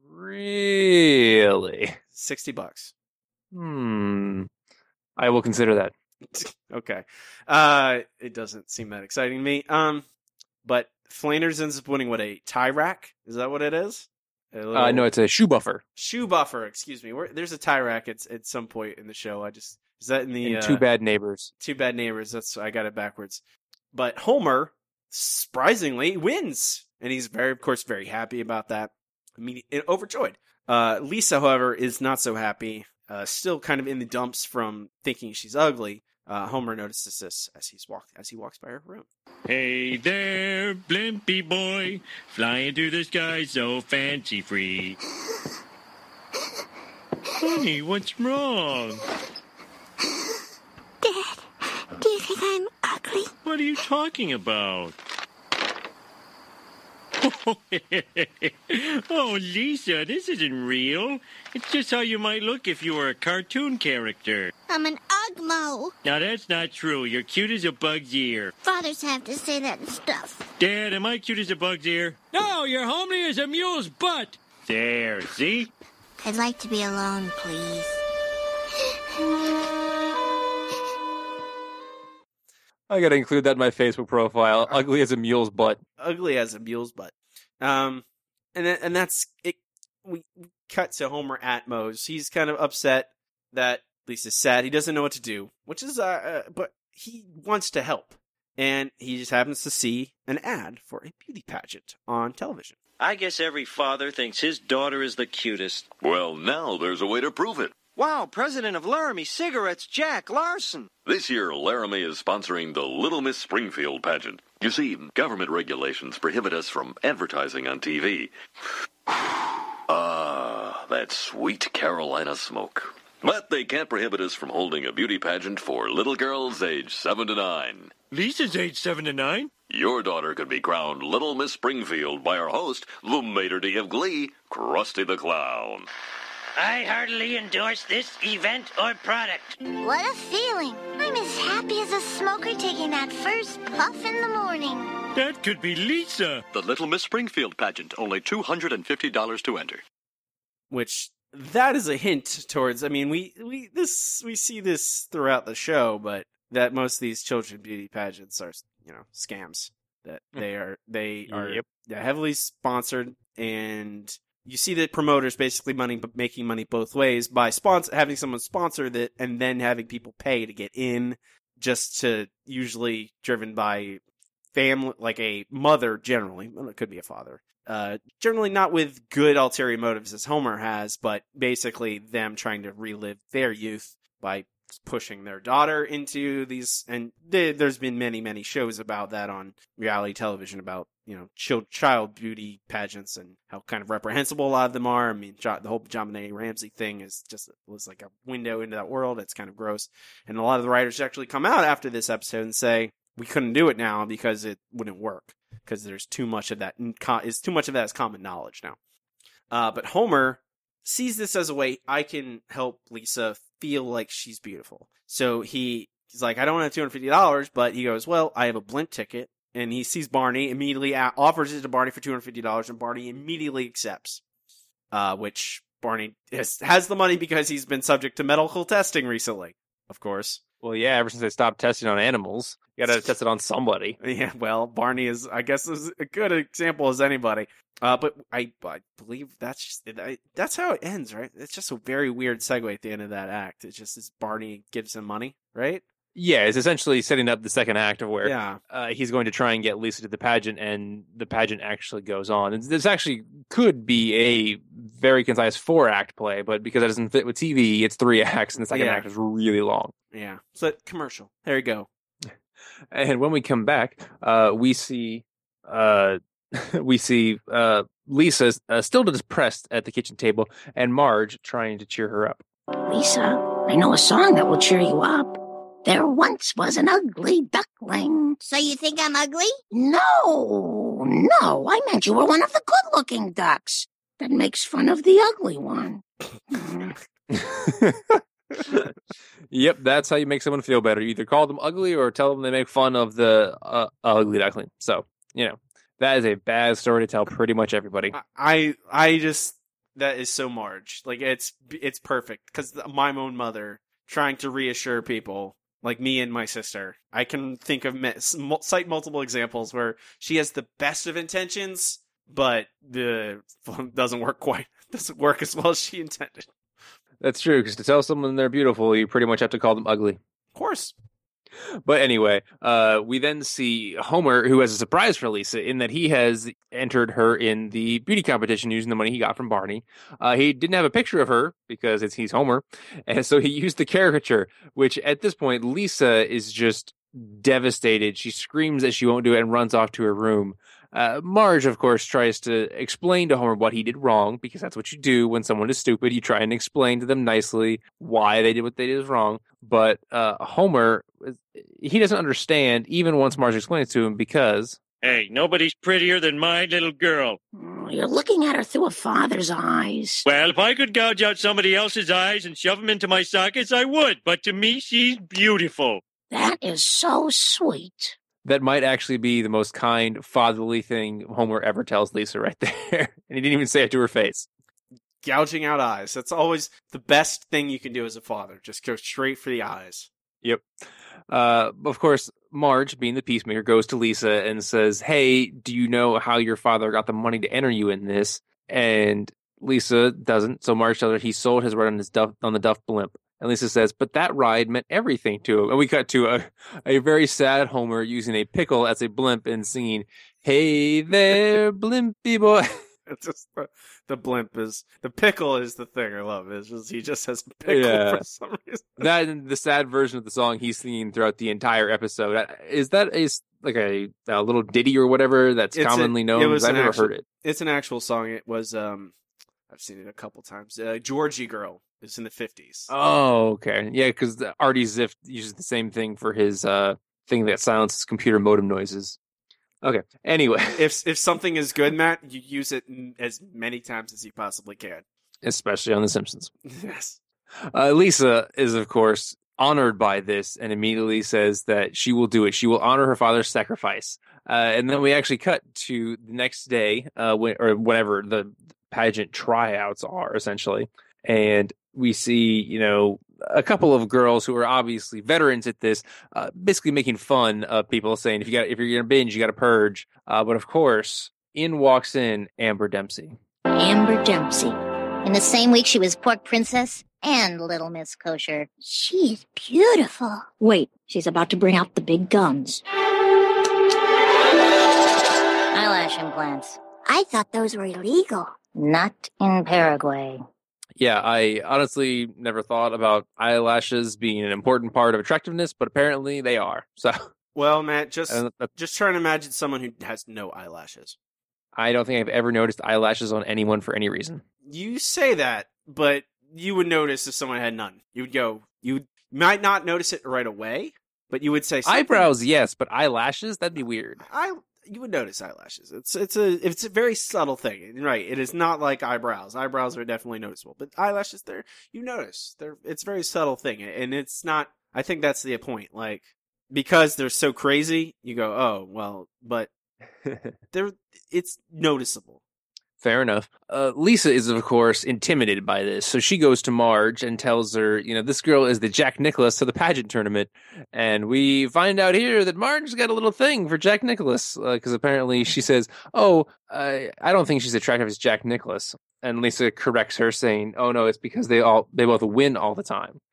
Really?
Sixty bucks.
Hmm. I will consider that.
Okay. Uh, it doesn't seem that exciting to me. Um, but Flanders ends up winning what, a tie rack? Is that what it is? Little...
Uh, no, it's a shoe buffer.
Shoe buffer. Excuse me. Where, there's a tie rack at at some point in the show. I just is that in the
and
uh,
Two Bad Neighbors?
Two Bad Neighbors. That's I got it backwards. But Homer surprisingly wins, and he's very, of course, very happy about that. Immediately overjoyed. Uh, Lisa, however, is not so happy. Uh, still kind of in the dumps from thinking she's ugly. Uh, Homer notices this as he's walk as he walks by her room.
Hey there, Blimpy boy, flying through the sky so fancy-free. Honey, what's wrong?
Dad, do you think I'm ugly?
What are you talking about? Oh, Lisa, this isn't real. It's just how you might look if you were a cartoon character.
I'm an Ugmo.
Now, that's not true. You're cute as a bug's ear.
Fathers have to say that stuff.
Dad, am I cute as a bug's ear? No, you're homely as a mule's butt. There, see?
I'd like to be alone, please.
I gotta include that in my Facebook profile. Ugly as a mule's butt.
Ugly as a mule's butt. Um, and then, and that's it. We cut to Homer at Moe's. He's kind of upset that Lisa's sad. He doesn't know what to do, which is, uh, uh, but he wants to help. And he just happens to see an ad for a beauty pageant on television.
I guess every father thinks his daughter is the cutest.
Well, now there's a way to prove it.
Wow, president of Laramie Cigarettes, Jack Larson.
This year, Laramie is sponsoring the Little Miss Springfield pageant. You see, government regulations prohibit us from advertising on T V. Ah, that sweet Carolina smoke. But they can't prohibit us from holding a beauty pageant for little girls aged seven to nine.
Lisa's age seven to nine?
Your daughter could be crowned Little Miss Springfield by our host, the maitre d' of Glee, Krusty the Clown.
I heartily endorse this event or product.
What a feeling. I'm as happy as a smoker taking that first puff in the morning.
That could be Lisa.
The Little Miss Springfield pageant, only two hundred fifty dollars to enter.
Which, that is a hint towards, I mean, we, we, this, we see this throughout the show, but that most of these children beauty pageants are, you know, scams. That they are, they are
Yep.
they're heavily sponsored, and you see the promoters basically money making money both ways by sponsor having someone sponsor that and then having people pay to get in, just to usually driven by family, like a mother generally. Well, it could be a father. Uh, generally not with good ulterior motives as Homer has, but basically them trying to relive their youth by pushing their daughter into these, and th- there's been many, many shows about that on reality television about, you know, child, child beauty pageants and how kind of reprehensible a lot of them are. I mean, jo- the whole John Benet Ramsey thing is just, was like a window into that world. It's kind of gross. And a lot of the writers actually come out after this episode and say, we couldn't do it now because it wouldn't work. Because there's too much of that, is too much of that is common knowledge now. Uh, but Homer sees this as a way I can help Lisa feel like she's beautiful. So he, he's like, I don't have two hundred fifty dollars, but he goes, well, I have a blimp ticket. And he sees Barney, immediately offers it to Barney for two hundred fifty dollars, and Barney immediately accepts. Uh, which Barney has, has the money because he's been subject to medical testing recently, of course.
Well, yeah, ever since they stopped testing on animals, you gotta test it on somebody.
Yeah, well, Barney is, I guess, is a good example as anybody. Uh, but I, I believe that's just, I, that's how it ends, right? It's just a very weird segue at the end of that act. It's just as Barney gives him money, right?
Yeah, it's essentially setting up the second act of where
Yeah.
uh, he's going to try and get Lisa to the pageant, and the pageant actually goes on. And this actually could be a very concise four-act play, but because it doesn't fit with T V, it's three acts, and the second
Yeah.
act is really long.
Yeah. So commercial. There you go.
And when we come back, uh, we see uh, we see uh, Lisa uh, still depressed at the kitchen table, and Marge trying to cheer her up.
Lisa, I know a song that will cheer you up. There once was an ugly duckling.
So you think I'm ugly?
No, no, I meant you were one of the good-looking ducks that makes fun of the ugly one.
Yep, that's how you make someone feel better. You either call them ugly or tell them they make fun of the uh, ugly duckling. So, you know, that is a bad story to tell pretty much everybody.
I I just that is so Marge. Like it's it's perfect because my own mother trying to reassure people like me and my sister. I can think of cite multiple examples where she has the best of intentions, but the doesn't work quite doesn't work as well as she intended.
That's true, because to tell someone they're beautiful, you pretty much have to call them ugly.
Of course.
But anyway, uh, we then see Homer, who has a surprise for Lisa in that he has entered her in the beauty competition using the money he got from Barney. Uh, he didn't have a picture of her because it's he's Homer, and so he used the caricature, which at this point, Lisa is just devastated. She screams that she won't do it and runs off to her room. Uh, Marge, of course, tries to explain to Homer what he did wrong, because that's what you do when someone is stupid. You try and explain to them nicely why they did what they did wrong. But uh, Homer, he doesn't understand, even once Marge explains to him, because...
Hey, nobody's prettier than my little girl.
Oh, you're looking at her through a father's eyes.
Well, if I could gouge out somebody else's eyes and shove them into my sockets, I would. But to me, she's beautiful.
That is so sweet.
That might actually be the most kind, fatherly thing Homer ever tells Lisa right there. And he didn't even say it to her face.
Gouging out eyes. That's always the best thing you can do as a father. Just go straight for the eyes.
Yep. Uh, of course, Marge, being the peacemaker, goes to Lisa and says, hey, do you know how your father got the money to enter you in this? And Lisa doesn't. So Marge tells her he sold his ride on, his Duff, on the Duff blimp. And Lisa says, but that ride meant everything to him. And we cut to a, a very sad Homer using a pickle as a blimp and singing, hey there, blimpy boy.
It's just the, the blimp is, the pickle is the thing I love. It's just, he just has a pickle
yeah.
for some reason.
That and the sad version of the song he's singing throughout the entire episode. Is that a, like a, a little ditty or whatever that's
it's
commonly
a,
known?
It was
I've never
actual,
heard it.
It's an actual song. It was, um, I've seen it a couple times. Uh, Georgie Girl. It's in the fifties.
Oh, okay. Yeah, because Artie Ziff uses the same thing for his uh, thing that silences computer modem noises. Okay. Anyway.
If if something is good, Matt, you use it as many times as you possibly can.
Especially on The Simpsons.
Yes.
Uh, Lisa is, of course, honored by this and immediately says that she will do it. She will honor her father's sacrifice. Uh, and then we actually cut to the next day, uh, when, or whenever the pageant tryouts are, essentially. And we see, you know, a couple of girls who are obviously veterans at this, uh, basically making fun of people, saying if you got if you're gonna binge, you got to purge. Uh, but of course, in walks in Amber Dempsey.
Amber Dempsey. In the same week, she was Pork Princess and Little Miss Kosher. She is beautiful.
Wait, she's about to bring out the big guns.
Eyelash implants. I thought those were illegal. Not in Paraguay.
Yeah, I honestly never thought about eyelashes being an important part of attractiveness, but apparently they are. So,
well, Matt, just
uh,
just try and imagine someone who has no eyelashes.
I don't think I've ever noticed eyelashes on anyone for any reason.
You say that, but you would notice if someone had none. You would go, you might not notice it right away, but you would say something.
Eyebrows, yes, but eyelashes, that'd be weird.
I you would notice eyelashes. It's it's a it's a very subtle thing, right? It is not like eyebrows. Eyebrows are definitely noticeable, but eyelashes, they're you notice. They're it's a very subtle thing, and it's not. I think that's the point. Like because they're so crazy, you go, oh well, but they're it's noticeable.
Fair enough. Uh, Lisa is, of course, intimidated by this, so she goes to Marge and tells her, you know, this girl is the Jack Nicklaus of the pageant tournament, and we find out here that Marge's got a little thing for Jack Nicklaus, because uh, apparently she says, oh, I, I don't think she's attractive as Jack Nicklaus, and Lisa corrects her, saying, oh no, it's because they all they both win all the time.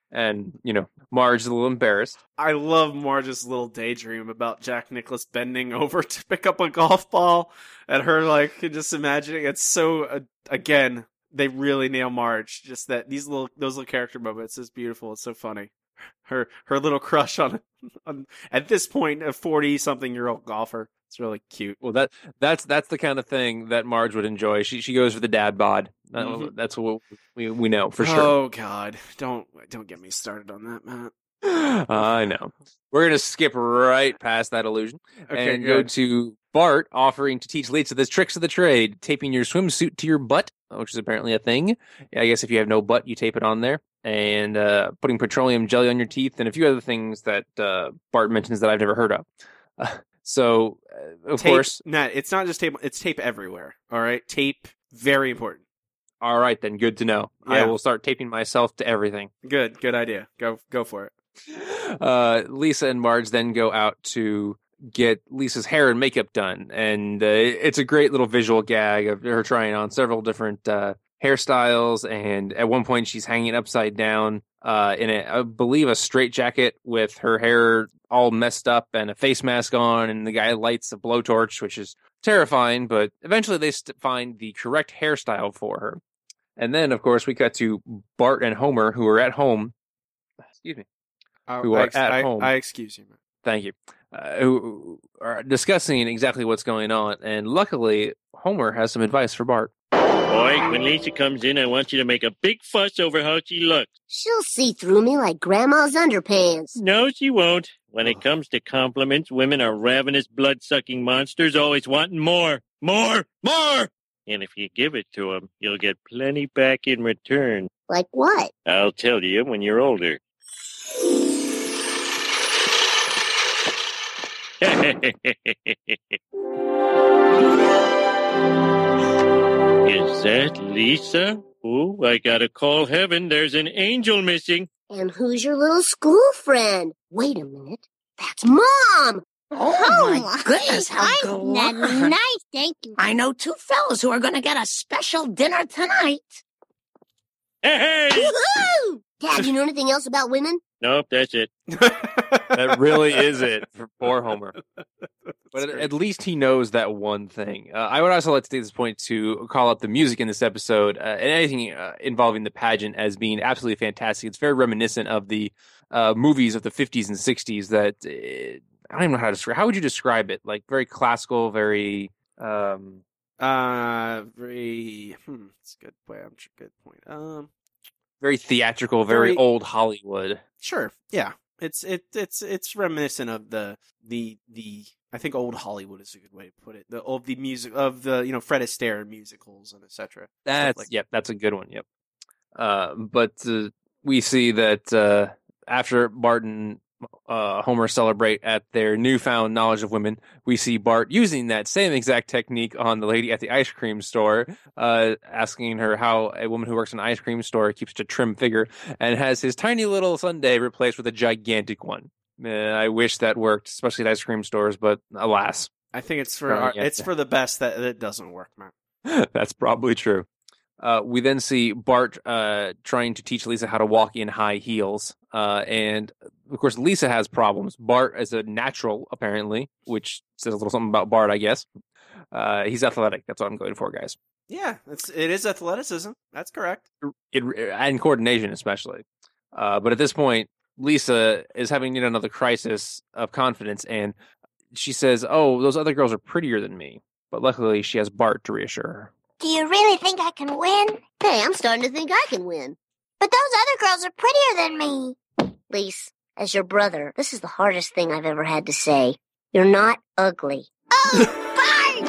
And, you know, Marge is a little embarrassed.
I love Marge's little daydream about Jack Nicklaus bending over to pick up a golf ball, and her, like, just imagining. It's so, uh, again, they really nail Marge. Just that, these little, those little character moments is beautiful. It's so funny. Her, her little crush on, on at this point, a forty-something-year-old golfer. It's really cute.
Well, that that's that's the kind of thing that Marge would enjoy. She she goes for the dad bod. Mm-hmm. That's what we we know for sure.
Oh God, don't don't get me started on that, Matt.
uh, I know. We're gonna skip right past that illusion
okay,
and
good.
go to Bart offering to teach Lisa the tricks of the trade, taping your swimsuit to your butt, which is apparently a thing. I guess if you have no butt, you tape it on there, and uh, putting petroleum jelly on your teeth, and a few other things that uh, Bart mentions that I've never heard of. Uh, So, uh, of
tape,
course...
Nah, it's not just tape, it's tape everywhere, all right? Tape, very important.
All right, then, good to know. Yeah. I will start taping myself to everything.
Good, good idea. Go go for it.
Uh, Lisa and Marge then go out to get Lisa's hair and makeup done, and uh, it's a great little visual gag of her trying on several different uh, hairstyles, and at one point she's hanging upside down uh, in, a, I believe, a straitjacket with her hair all messed up and a face mask on, and the guy lights a blowtorch, which is terrifying, but eventually they st- find the correct hairstyle for her. And then, of course, we cut to Bart and Homer, who are at home. Excuse me.
Uh,
who are
I ex-
at
I,
home.
I excuse you, man.
Thank you. Uh, who are discussing exactly what's going on, and luckily, Homer has some advice for Bart.
Boy, when Lisa comes in, I want you to make a big fuss over how she looks.
She'll see through me like Grandma's underpants.
No, she won't. When it comes to compliments, women are ravenous, blood-sucking monsters, always wanting more, more, more! And if you give it to them, you'll get plenty back in return.
Like what?
I'll tell you when you're older. Is that Lisa? Oh, I gotta call heaven. There's an angel missing.
And who's your little school friend? Wait a minute. That's Mom!
Oh,
Oh,
my goodness, how
I'm that
galore.
nice, thank you.
I know two fellas who are going to get a special dinner tonight.
Hey!
Woohoo! Dad, you know anything else about women?
Nope, that's it.
That really is it for poor Homer. But at, at least he knows that one thing. Uh, I would also like to take this point to call out the music in this episode uh, and anything uh, involving the pageant as being absolutely fantastic. It's very reminiscent of the uh, movies of the fifties and sixties that uh, I don't even know how to describe. How would you describe it? Like very classical, very. Um...
Uh, very. Hmm, that's a good point. I'm sure, good point. Um,
very theatrical, very, very old Hollywood.
Sure, yeah. It's it it's it's reminiscent of the the the I think old Hollywood is a good way to put it. The of the music of the you know Fred Astaire musicals and et cetera.
That's like yep, that's a good one. Yep. Uh, but uh, we see that uh, after Bart and uh, Homer celebrate at their newfound knowledge of women, we see Bart using that same exact technique on the lady at the ice cream store, uh, asking her how a woman who works in an ice cream store keeps a trim figure, and has his tiny little sundae replaced with a gigantic one. Uh, I wish that worked, especially at ice cream stores, but alas.
I think it's for our, it's for the best that it doesn't work, man.
That's probably true. Uh, we then see Bart uh, trying to teach Lisa how to walk in high heels. Uh, and, of course, Lisa has problems. Bart is a natural, apparently, which says a little something about Bart, I guess. Uh, he's athletic. That's what I'm going for, guys.
Yeah, it's, it is athleticism. That's correct.
It, and coordination, especially. Uh, but at this point, Lisa is having yet another crisis of confidence, and she says, oh, those other girls are prettier than me. But luckily, she has Bart to reassure her.
Do you really think I can win?
Hey, I'm starting to think I can win.
But those other girls are prettier than me.
Lise, as your brother, this is the hardest thing I've ever had to say. You're not ugly.
Oh,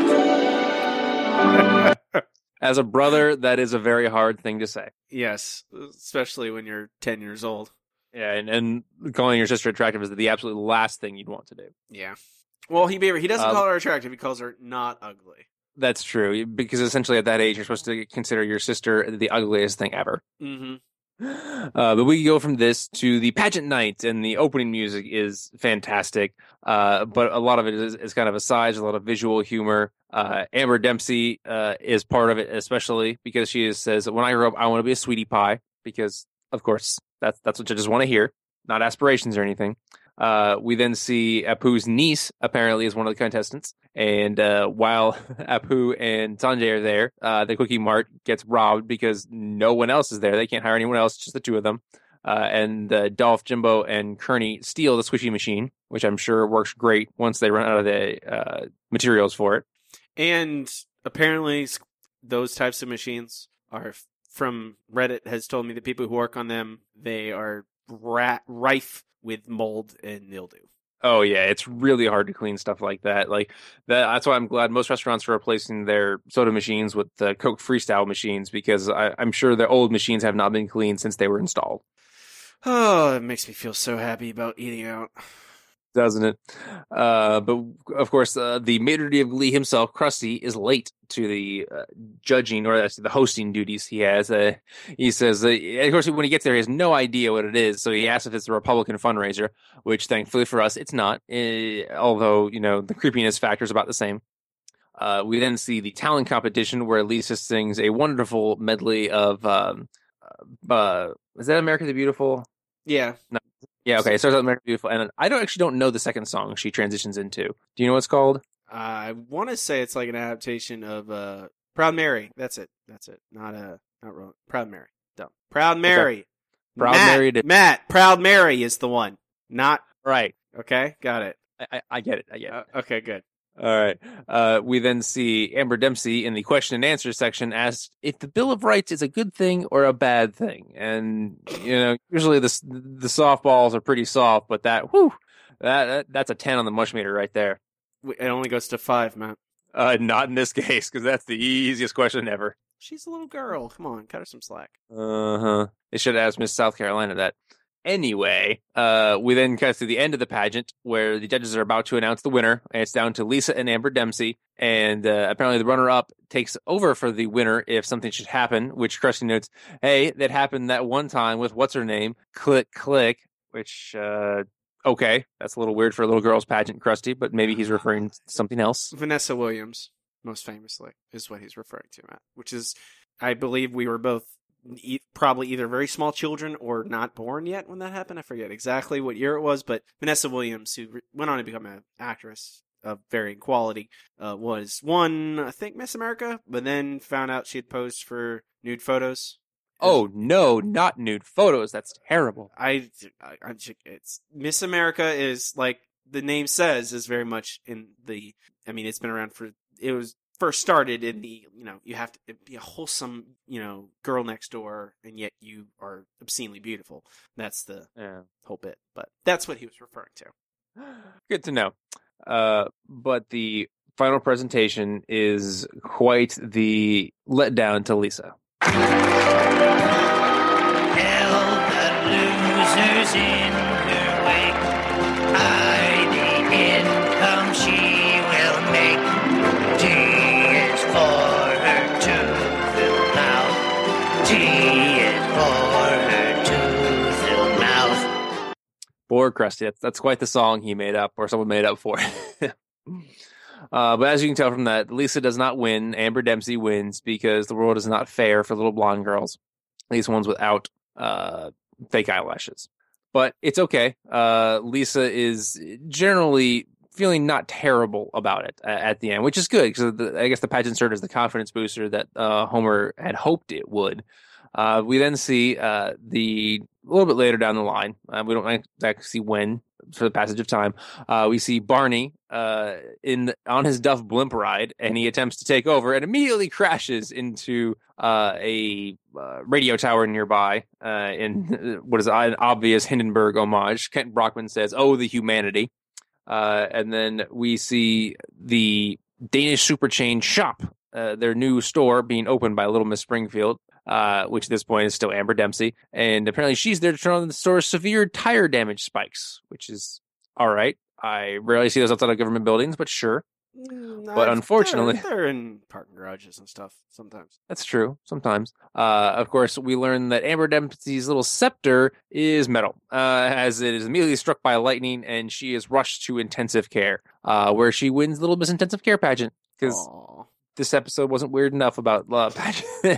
Bart!
As a brother, that is a very hard thing to say.
Yes, especially when you're ten years old.
Yeah, and, and calling your sister attractive is the absolute last thing you'd want to do.
Yeah. Well, he he doesn't
um,
call her attractive. He calls her not ugly.
That's true, because essentially at that age, you're supposed to consider your sister the ugliest thing ever.
Mm-hmm.
Uh, but we go from this to the pageant night, and the opening music is fantastic. Uh, but a lot of it is, is kind of asides, a lot of visual humor. Uh, Amber Dempsey uh, is part of it, especially because she says, when I grow up, I want to be a sweetie pie, because, of course, That's that's what judges want to hear, not aspirations or anything. Uh, we then see Apu's niece apparently is one of the contestants, and uh, while Apu and Sanjay are there, uh, the Quickie Mart gets robbed because no one else is there. They can't hire anyone else, just the two of them. Uh, and uh, Dolph, Jimbo, and Kearney steal the squishy machine, which I'm sure works great once they run out of the uh, materials for it.
And apparently, those types of machines are, from Reddit, has told me the people who work on them, they are rat- rife with mold and mildew.
Oh yeah, it's really hard to clean stuff like that. Like that, that's why I'm glad most restaurants are replacing their soda machines with the Coke Freestyle machines, because I, I'm sure their old machines have not been cleaned since they were installed.
Oh, it makes me feel so happy about eating out.
Doesn't it? Uh, but of course, uh, the maitre d' of Glee himself, Krusty, is late to the uh, judging or uh, the hosting duties he has. Uh, he says, uh, of course, when he gets there, he has no idea what it is. So he asks if it's a Republican fundraiser, which thankfully for us, it's not. Uh, although, you know, the creepiness factor is about the same. Uh, we then see the talent competition where Lisa sings a wonderful medley of, um, uh, is that America the Beautiful?
Yeah.
No. Yeah, okay. It starts out America Beautiful, and I don't actually don't know the second song she transitions into. Do you know what it's called?
Uh, I want to say it's like an adaptation of uh, Proud Mary. That's it. That's it. Not a not wrong. Proud Mary. Dumb. Proud Mary.
Okay. Proud
Matt,
Mary. Did...
Matt. Proud Mary is the one. Not
right.
Okay, got it.
I, I, I get it. I get it.
Uh, okay, good.
All right. Uh, we then see Amber Dempsey in the question and answer section asked if the Bill of Rights is a good thing or a bad thing. And, you know, usually the, the softballs are pretty soft, but that, whew, that, that that's a ten on the mush meter right there.
It only goes to five, Matt.
Uh, not in this case, because that's the easiest question ever.
She's a little girl. Come on, cut her some slack.
Uh-huh. They should have asked Miss South Carolina that. Anyway, uh, we then cut to the end of the pageant where the judges are about to announce the winner, and it's down to Lisa and Amber Dempsey. And uh, apparently the runner-up takes over for the winner if something should happen, which Krusty notes, hey, that happened that one time with what's-her-name, Click Click, which, uh, okay, that's a little weird for a little girl's pageant, Krusty, but maybe he's referring to something else.
Vanessa Williams, most famously, is what he's referring to, Matt, which is, I believe we were both E- probably either very small children or not born yet when that happened. I forget exactly what year it was, but Vanessa Williams, who re- went on to become an actress of varying quality, uh, was one, I think, Miss America, but then found out she had posed for nude photos.
Oh no, not nude photos. That's terrible.
I, I, I it's Miss America is, like the name says, is very much in the. I mean, it's been around for. It was. First started in the, you know, you have to be a wholesome, you know, girl next door, and yet you are obscenely beautiful. That's the
yeah.
whole bit. But that's what he was referring to.
Good to know. Uh, but the final presentation is quite the letdown to Lisa.
Hell, the losers in her wake. Hiding income she will make. For her tooth-filled mouth. T is for her tooth-filled mouth.
Poor Krusty. That's, that's quite the song he made up, or someone made up for it. uh, but as you can tell from that, Lisa does not win. Amber Dempsey wins because the world is not fair for little blonde girls. At least ones without uh, fake eyelashes. But it's okay. Uh, Lisa is generally feeling not terrible about it at the end, which is good because I guess the pageant served as the confidence booster that uh, Homer had hoped it would. Uh, we then see uh, the a little bit later down the line. Uh, we don't exactly see when for the passage of time. Uh, we see Barney uh, in on his Duff blimp ride, and he attempts to take over and immediately crashes into uh, a uh, radio tower nearby. Uh, in what is an obvious Hindenburg homage, Kent Brockman says, "Oh, the humanity." Uh, and then we see the Danish super chain Shop, uh, their new store being opened by Little Miss Springfield, uh, which at this point is still Amber Dempsey. And apparently she's there to turn on the store's severe tire damage spikes, which is all right. I rarely see those outside of government buildings, but sure.
Mm,
but
I've,
unfortunately,
they're, they're in parking garages and stuff sometimes.
That's true. Sometimes, uh, of course, we learn that Amber Dempsey's little scepter is metal, uh, as it is immediately struck by lightning, and she is rushed to intensive care, uh, where she wins Little Miss Intensive Care pageant because this episode wasn't weird enough about uh, pageants.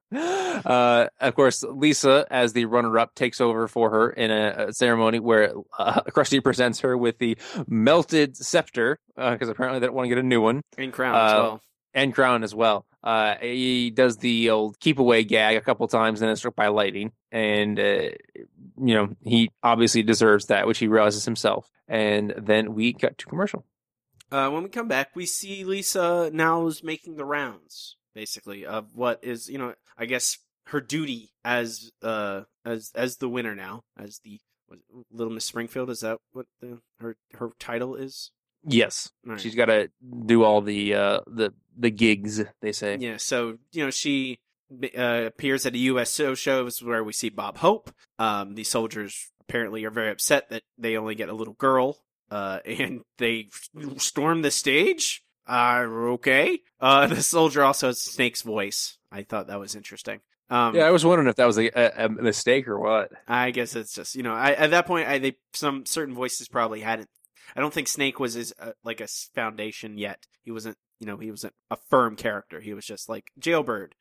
Uh, of course, Lisa, as the runner-up, takes over for her in a, a ceremony where uh, Krusty presents her with the melted scepter, because uh, apparently they don't want to get a new one.
And crown
uh,
as well.
And crown as well. Uh, he does the old keep away gag a couple times, and then struck by lightning. And, uh, you know, he obviously deserves that, which he realizes himself. And then we cut to commercial.
Uh, when we come back, we see Lisa now is making the rounds, basically, of what is, you know, I guess her duty as uh as as the winner now, as the what, Little Miss Springfield. Is that what the, her her title is?
Yes,
right.
She's got to do all the uh the the gigs, they say.
Yeah, so you know she uh, appears at a U S O shows where we see Bob Hope. Um, the soldiers apparently are very upset that they only get a little girl. Uh, and they storm the stage. Uh, okay. Uh, the soldier also has Snake's voice. I thought that was interesting. Um,
yeah, I was wondering if that was a, a, a mistake or what.
I guess it's just, you know, I, at that point, I, they, some certain voices probably hadn't, I don't think Snake was his, uh, like a foundation yet. He wasn't, you know, he wasn't a firm character. He was just like Jailbird.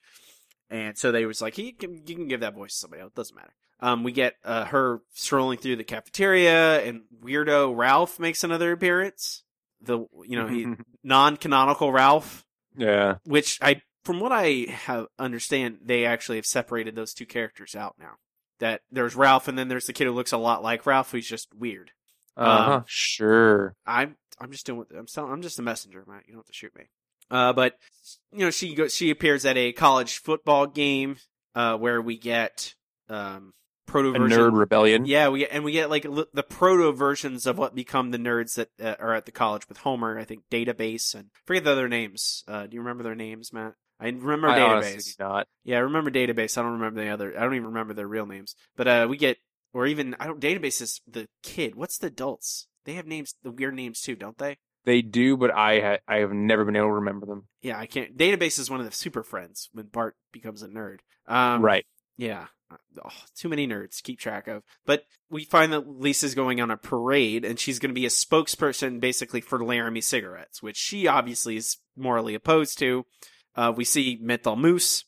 And so they was like, he can, you can give that voice to somebody else. It doesn't matter. Um, we get uh, her strolling through the cafeteria, and weirdo Ralph makes another appearance. The you know he non-canonical Ralph.
Yeah. Which
I, from what I have understand, they actually have separated those two characters out now. That there's Ralph, and then there's the kid who looks a lot like Ralph, who's just weird.
Uh huh.
Um,
sure.
I'm I'm just doing. I'm still, I'm just a messenger, Matt. You don't have to shoot me. Uh, but you know she goes. She appears at a college football game. Uh, where we get um. proto version.
A nerd rebellion.
Yeah, we get, and we get like the proto versions of what become the nerds that uh, are at the college with Homer. I think Database and forget the other names. Uh, do you remember their names, Matt? I remember
I
Database.
Honestly do not.
Yeah, I remember Database. I don't remember the other. I don't even remember their real names. But uh, we get, or even I don't. Database is the kid. What's the adults? They have names, the weird names too, don't they?
They do, but I ha- I have never been able to remember them.
Yeah, I can't. Database is one of the super friends when Bart becomes a nerd. Um,
right.
Yeah. Oh, too many nerds to keep track of. But we find that Lisa's going on a parade, and she's going to be a spokesperson basically for Laramie cigarettes, which she obviously is morally opposed to. Uh, we see Menthol Moose.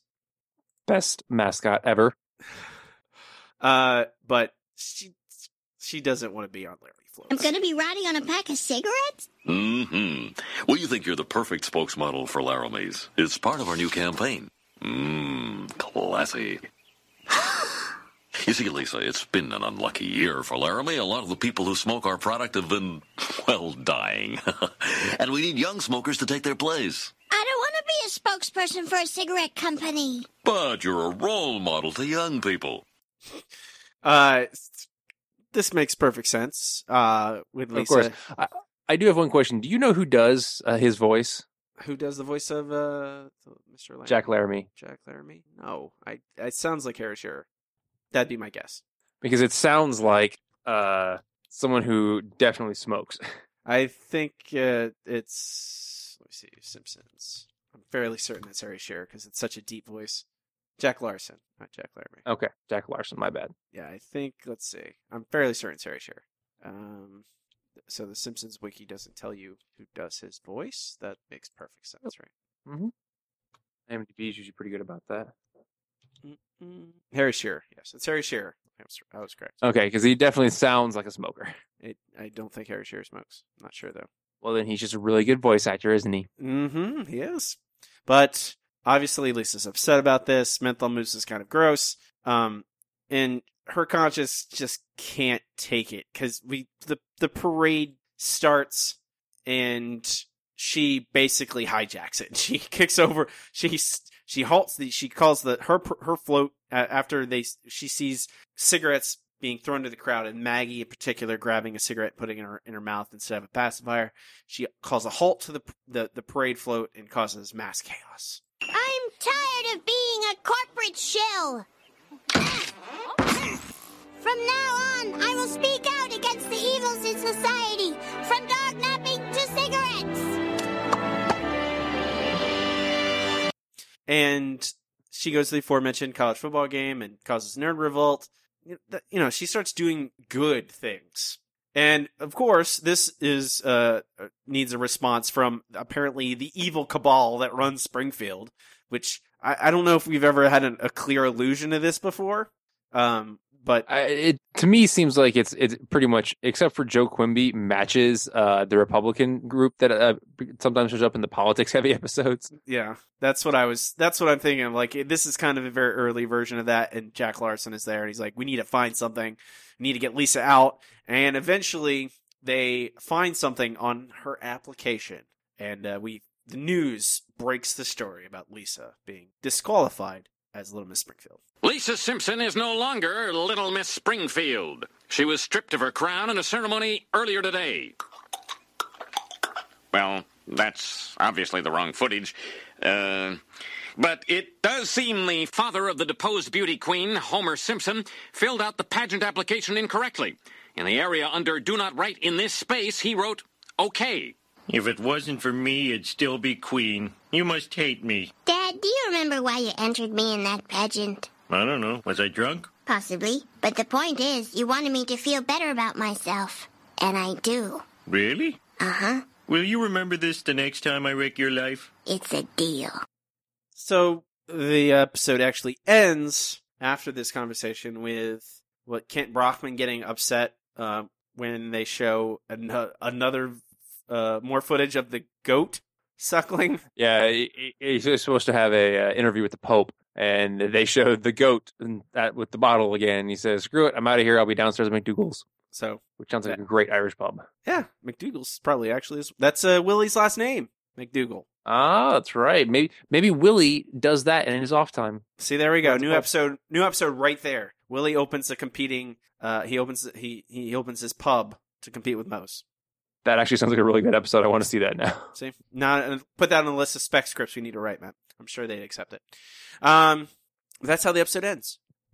Best mascot ever.
Uh, but she she doesn't want to be on Laramie floats.
I'm going to be riding on a pack of cigarettes?
Mm-hmm. Well, you think you're the perfect spokesmodel for Laramie's. It's part of our new campaign. Mmm, classy. You see, Lisa, it's been an unlucky year for Laramie. A lot of the people who smoke our product have been, well, dying. And we need young smokers to take their place.
I don't want to be a spokesperson for a cigarette company.
But you're a role model to young people.
Uh, this makes perfect sense. Uh, with Lisa.
Of course. I, I do have one question. Do you know who does uh, his voice?
Who does the voice of uh, Mister Laramie?
Jack Laramie.
Jack Laramie? No, I. It sounds like Harry Shearer. That'd be my guess.
Because it sounds like uh, someone who definitely smokes.
I think uh, it's. Let me see. Simpsons. I'm fairly certain it's Harry Shearer because it's such a deep voice. Jack Larson, not Jack Laramie.
Okay, Jack Larson. My bad.
Yeah, I think. Let's see. I'm fairly certain it's Harry Shearer. Um. So the Simpsons wiki doesn't tell you who does his voice. That makes perfect sense, right?
Mm-hmm. I M D B is usually pretty good about that.
Mm-mm. Harry Shearer. Yes, it's Harry Shearer. I was, I was correct.
Okay, because he definitely sounds like a smoker.
It, I don't think Harry Shearer smokes. I'm not sure, though.
Well, then he's just a really good voice actor, isn't he?
Mm-hmm. He is. But obviously Lisa's upset about this. Menthol Moose is kind of gross. Um, and her conscience just can't take it because we the the parade starts and she basically hijacks it. She kicks over. She she halts the. She calls the her her float uh, after they she sees cigarettes being thrown to the crowd and Maggie in particular grabbing a cigarette, putting it in her in her mouth instead of a pacifier. She calls a halt to the the, the parade float and causes mass chaos.
I'm tired of being a corporate shill. From now on, I will speak out against the evils in society, from dog napping to cigarettes.
And she goes to the aforementioned college football game and causes nerd revolt. You know, she starts doing good things. And, of course, this is uh, needs a response from, apparently, the evil cabal that runs Springfield, which I, I don't know if we've ever had an, a clear allusion to this before. Um, but
I, it to me seems like it's it's pretty much, except for Joe Quimby, matches uh, the Republican group that uh, sometimes shows up in the politics heavy episodes.
Yeah, that's what I was. That's what I'm thinking of. Like, this is kind of a very early version of that, and Jack Larson is there, and he's like, "We need to find something. We need to get Lisa out." And eventually, they find something on her application, and uh, we the news breaks the story about Lisa being disqualified as Little Miss Springfield.
Lisa Simpson is no longer Little Miss Springfield. She was stripped of her crown in a ceremony earlier today. Well, that's obviously the wrong footage. Uh, but it does seem the father of the deposed beauty queen, Homer Simpson, filled out the pageant application incorrectly. In the area under Do Not Write in This Space, he wrote, okay.
If it wasn't for me, it'd still be queen. You must hate me.
Dad, do you remember why you entered me in that pageant?
I don't know. Was I drunk?
Possibly. But the point is, you wanted me to feel better about myself. And I do.
Really?
Uh-huh.
Will you remember this the next time I wreck your life?
It's a deal.
So the episode actually ends after this conversation with what Kent Brockman getting upset uh, when they show an- another uh, more footage of the goat suckling.
Yeah, he, he's supposed to have a uh, interview with the Pope, and they showed the goat and that with the bottle again. He says, "Screw it, I'm out of here. I'll be downstairs at McDougal's."
So,
which sounds like a great Irish pub.
Yeah, McDougal's probably actually is. That's uh, Willie's last name, McDougal.
Ah, that's right. Maybe maybe Willie does that in his off time.
See, there we go.
That's
New
cool.
episode. New episode right there. Willie opens a competing. Uh, he opens he he opens his pub to compete with Moe's.
That actually sounds like a really good episode. I want to see that now.
See, now put that on the list of spec scripts we need to write, Matt. I'm sure they'd accept it. Um, that's how the episode ends.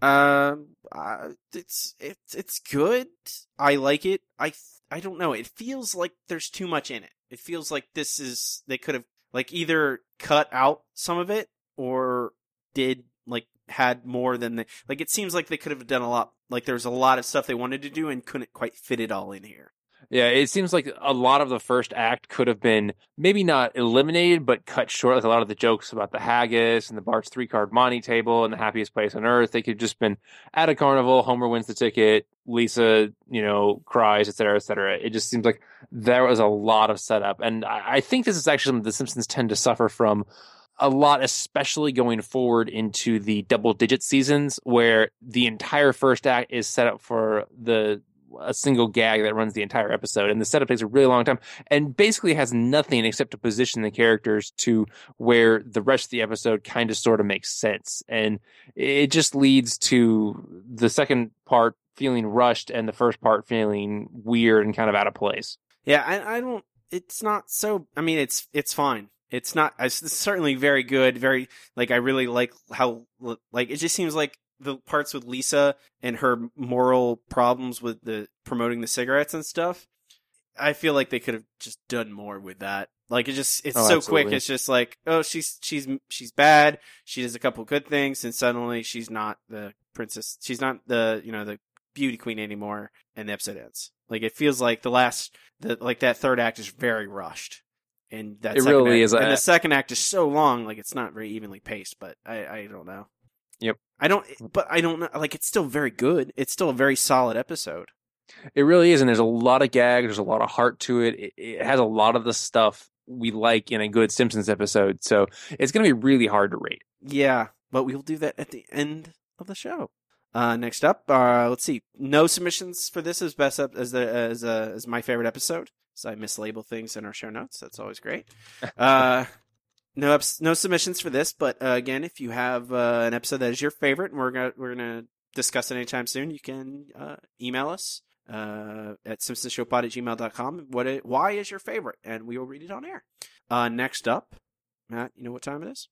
Um, uh, it's it's it's good. I like it. I I don't know. It feels like there's too much in it. It feels like this is they could have like either cut out some of it or did like had more than they like. It seems like they could have done a lot. Like there's a lot of stuff they wanted to do and couldn't quite fit it all in here.
Yeah, it seems like a lot of the first act could have been maybe not eliminated, but cut short. Like a lot of the jokes about the haggis and the Bart's three-card Monte table and the happiest place on earth, they could have just been at a carnival, Homer wins the ticket, Lisa, you know, cries, et cetera, et cetera. It just seems like there was a lot of setup. And I, I think this is actually something The Simpsons tend to suffer from a lot, especially going forward into the double-digit seasons, where the entire first act is set up for the a single gag that runs the entire episode, and the setup takes a really long time and basically has nothing except to position the characters to where the rest of the episode kind of sort of makes sense, and it just leads to the second part feeling rushed and the first part feeling weird and kind of out of place.
Yeah, I, I don't. It's not so. I mean, it's it's fine. It's not. It's certainly very good. Very like I really like how like it just seems like the parts with Lisa and her moral problems with the promoting the cigarettes and stuff. I feel like they could have just done more with that. Like it just it's
oh,
so
absolutely.
quick. It's just like, oh, she's she's she's bad. She does a couple good things, and suddenly she's not the princess. She's not the you know the beauty queen anymore, and the episode ends. Like it feels like the last the like that third act is very rushed. And that
it
second
really
act,
is.
And
a...
the second act is so long, like it's not very evenly paced. But I, I don't know.
Yep.
I don't. But I don't know. Like it's still very good. It's still a very solid episode.
It really is, and there's a lot of gags. There's a lot of heart to it. It, it has a lot of the stuff we like in a good Simpsons episode. So it's going to be really hard to rate.
Yeah, but we'll do that at the end of the show. Uh, next up, uh, let's see. No submissions for this as best up as the as uh, as my favorite episode. So I mislabel things in our show notes. That's always great. Uh, no ups, no submissions for this. But uh, again, if you have uh, an episode that is your favorite, and we're gonna we're gonna discuss it anytime soon, you can uh, email us uh, at simpsons show pod at gmail dot com. What it, why is your favorite, and we will read it on air. Uh, next up, Matt, you know what time it is?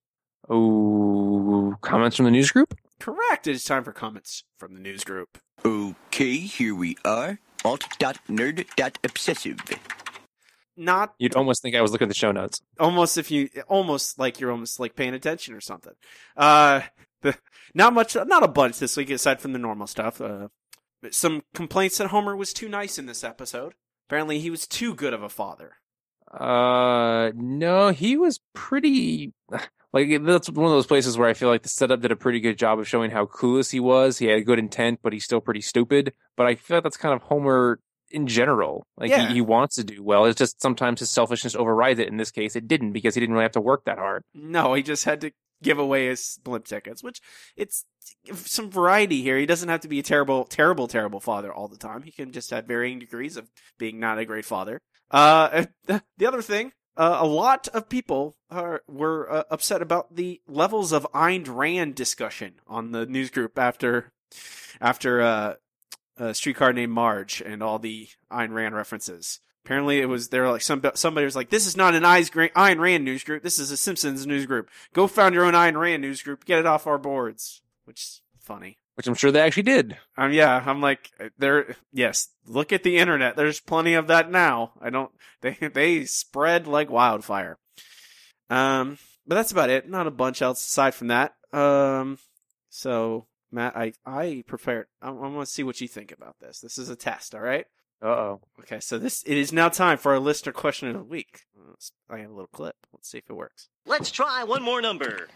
Oh, comments from the news group?
Correct. It is time for comments from the news group.
Okay, here we are. alt dot nerd dot obsessive.
Not.
You'd almost think I was looking at the show notes.
Almost if you, almost like you're almost like paying attention or something. Uh, the, not much, not a bunch this week aside from the normal stuff. Uh, some complaints that Homer was too nice in this episode. Apparently he was too good of a father.
Uh, no, he was pretty. Like, that's one of those places where I feel like the setup did a pretty good job of showing how clueless he was. He had good intent, but he's still pretty stupid. But I feel like that's kind of Homer in general. Like,
Yeah.
he, he wants to do well. It's just sometimes his selfishness overrides it. In this case, it didn't, because he didn't really have to work that hard.
No, he just had to give away his blimp tickets, which it's some variety here. He doesn't have to be a terrible, terrible, terrible father all the time. He can just have varying degrees of being not a great father. Uh, the other thing, uh, a lot of people are were uh, upset about the levels of Ayn Rand discussion on the news group after after uh, a Streetcar Named Marge and all the Ayn Rand references. Apparently, it was there. Like some somebody was like, "This is not an Ayn Rand news group. This is a Simpsons news group. Go found your own Ayn Rand news group. Get it off our boards." Which is funny.
Which I'm sure they actually did.
Um, yeah, I'm like, there. Yes, look at the internet. There's plenty of that now. I don't. They they spread like wildfire. Um, but that's about it. Not a bunch else aside from that. Um, so Matt, I I prefer. I, I want to see what you think about this. This is a test. All right.
Uh-oh.
Okay, so this it is now time for our listener question of the week. I have a little clip. Let's see if it works.
Let's try one more number.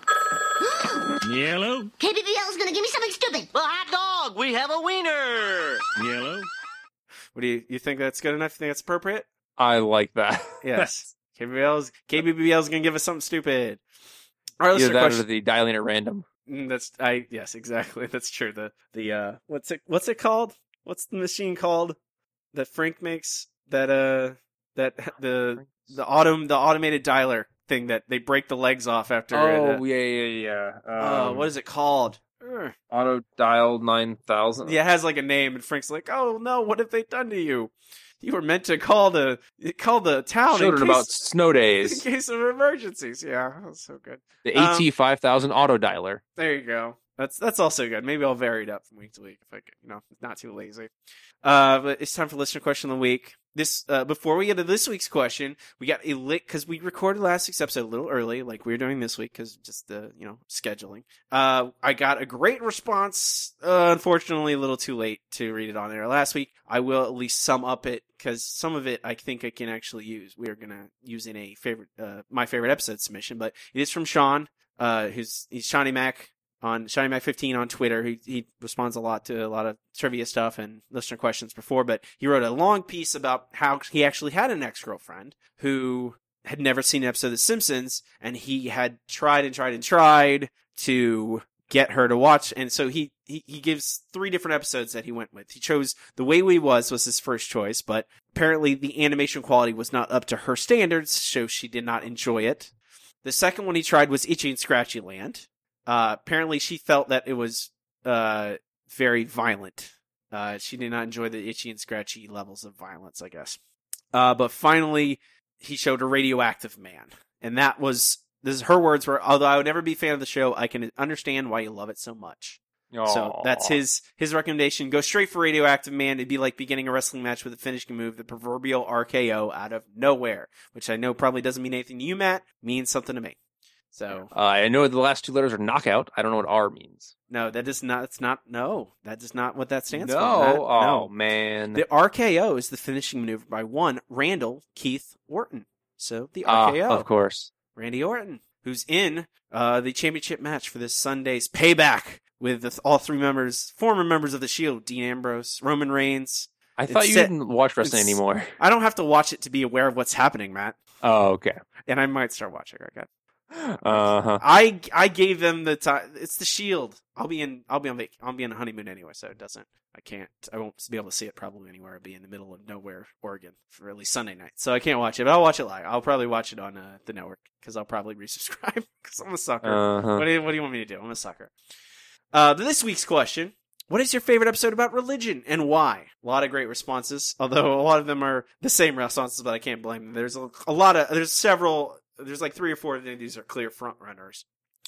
Yellow.
K B B L is gonna give me something stupid.
The hot dog. We have a wiener. Yellow.
What do you you think that's good enough? You think that's appropriate?
I like that.
Yes. K B B L's K B B L is gonna give us something stupid. All right,
Either
listener
that
question.
or the dialing at random.
Mm, That's I yes exactly that's true. The the uh what's it what's it called? What's the machine called that Frank makes? That uh that the the autom the automated dialer thing that they break the legs off after.
Oh
uh,
yeah yeah yeah.
uh,
Um,
what is it called? Ugh.
Auto dial nine thousand.
Yeah, it has like a name, and Frank's like, "Oh no, what have they done to you? You were meant to call the call the town in
Children
case,
about snow days.
in case of emergencies." Yeah, that's so good.
The
Um,
A T five thousand auto dialer.
There you go. That's that's also good. Maybe I'll vary it up from week to week if I get, you know, not too lazy. Uh, but it's time for listener question of the week. This uh, before we get to this week's question, we got a lit because we recorded last week's episode a little early, like we were doing this week because just the you know scheduling. Uh, I got a great response. Uh, unfortunately, a little too late to read it on air last week. I will at least sum up it because some of it I think I can actually use. We are gonna use in a favorite, uh, my favorite episode submission, but it is from Sean. Uh, who's he's Shawnee Mac on Shawnee Mac fifteen on Twitter. He he responds a lot to a lot of trivia stuff and listener questions before, but he wrote a long piece about how he actually had an ex-girlfriend who had never seen an episode of The Simpsons, and he had tried and tried and tried to get her to watch. And so he, he, he gives three different episodes that he went with. He chose The Way We Was was his first choice, but apparently the animation quality was not up to her standards, so she did not enjoy it. The second one he tried was Itchy and Scratchy Land. Uh, apparently she felt that it was, uh, very violent. Uh, she did not enjoy the itchy and scratchy levels of violence, I guess. Uh, but finally he showed a Radioactive Man. And that was, this is her words were, although I would never be a fan of the show, I can understand why you love it so much.
Aww.
So that's his, his recommendation. Go straight for Radioactive Man. It'd be like beginning a wrestling match with a finishing move, the proverbial R K O out of nowhere, which I know probably doesn't mean anything to you, Matt, means something to me. So
uh, I know the last two letters are knockout. I don't know what R means.
No, that is not. It's not. No, that is not what that stands
no.
for. Matt.
Oh
no,
man.
The R K O is the finishing maneuver by one Randall Keith Orton. So the R K O,
uh, of course,
Randy Orton, who's in uh, the championship match for this Sunday's Payback with the, all three members, former members of the Shield: Dean Ambrose, Roman Reigns.
I thought
It's
you
set,
didn't watch wrestling anymore.
I don't have to watch it to be aware of what's happening, Matt.
Oh, okay.
And I might start watching. I got.
Uh-huh.
I I gave them the time. It's the Shield. I'll be in. I'll be on. Vac- I'll be on a honeymoon anyway, so it doesn't. I can't. I won't be able to see it probably anywhere. I'll be in the middle of nowhere, Oregon, for at least Sunday night. So I can't watch it. But I'll watch it live. I'll probably watch it on uh, the network because I'll probably resubscribe because I'm a sucker.
Uh-huh.
What do you What do you want me to do? I'm a sucker. Uh, this week's question: what is your favorite episode about religion and why? A lot of great responses, although a lot of them are the same responses, but I can't blame them. There's a, a lot of. There's several. There's like three or four of these are clear front runners.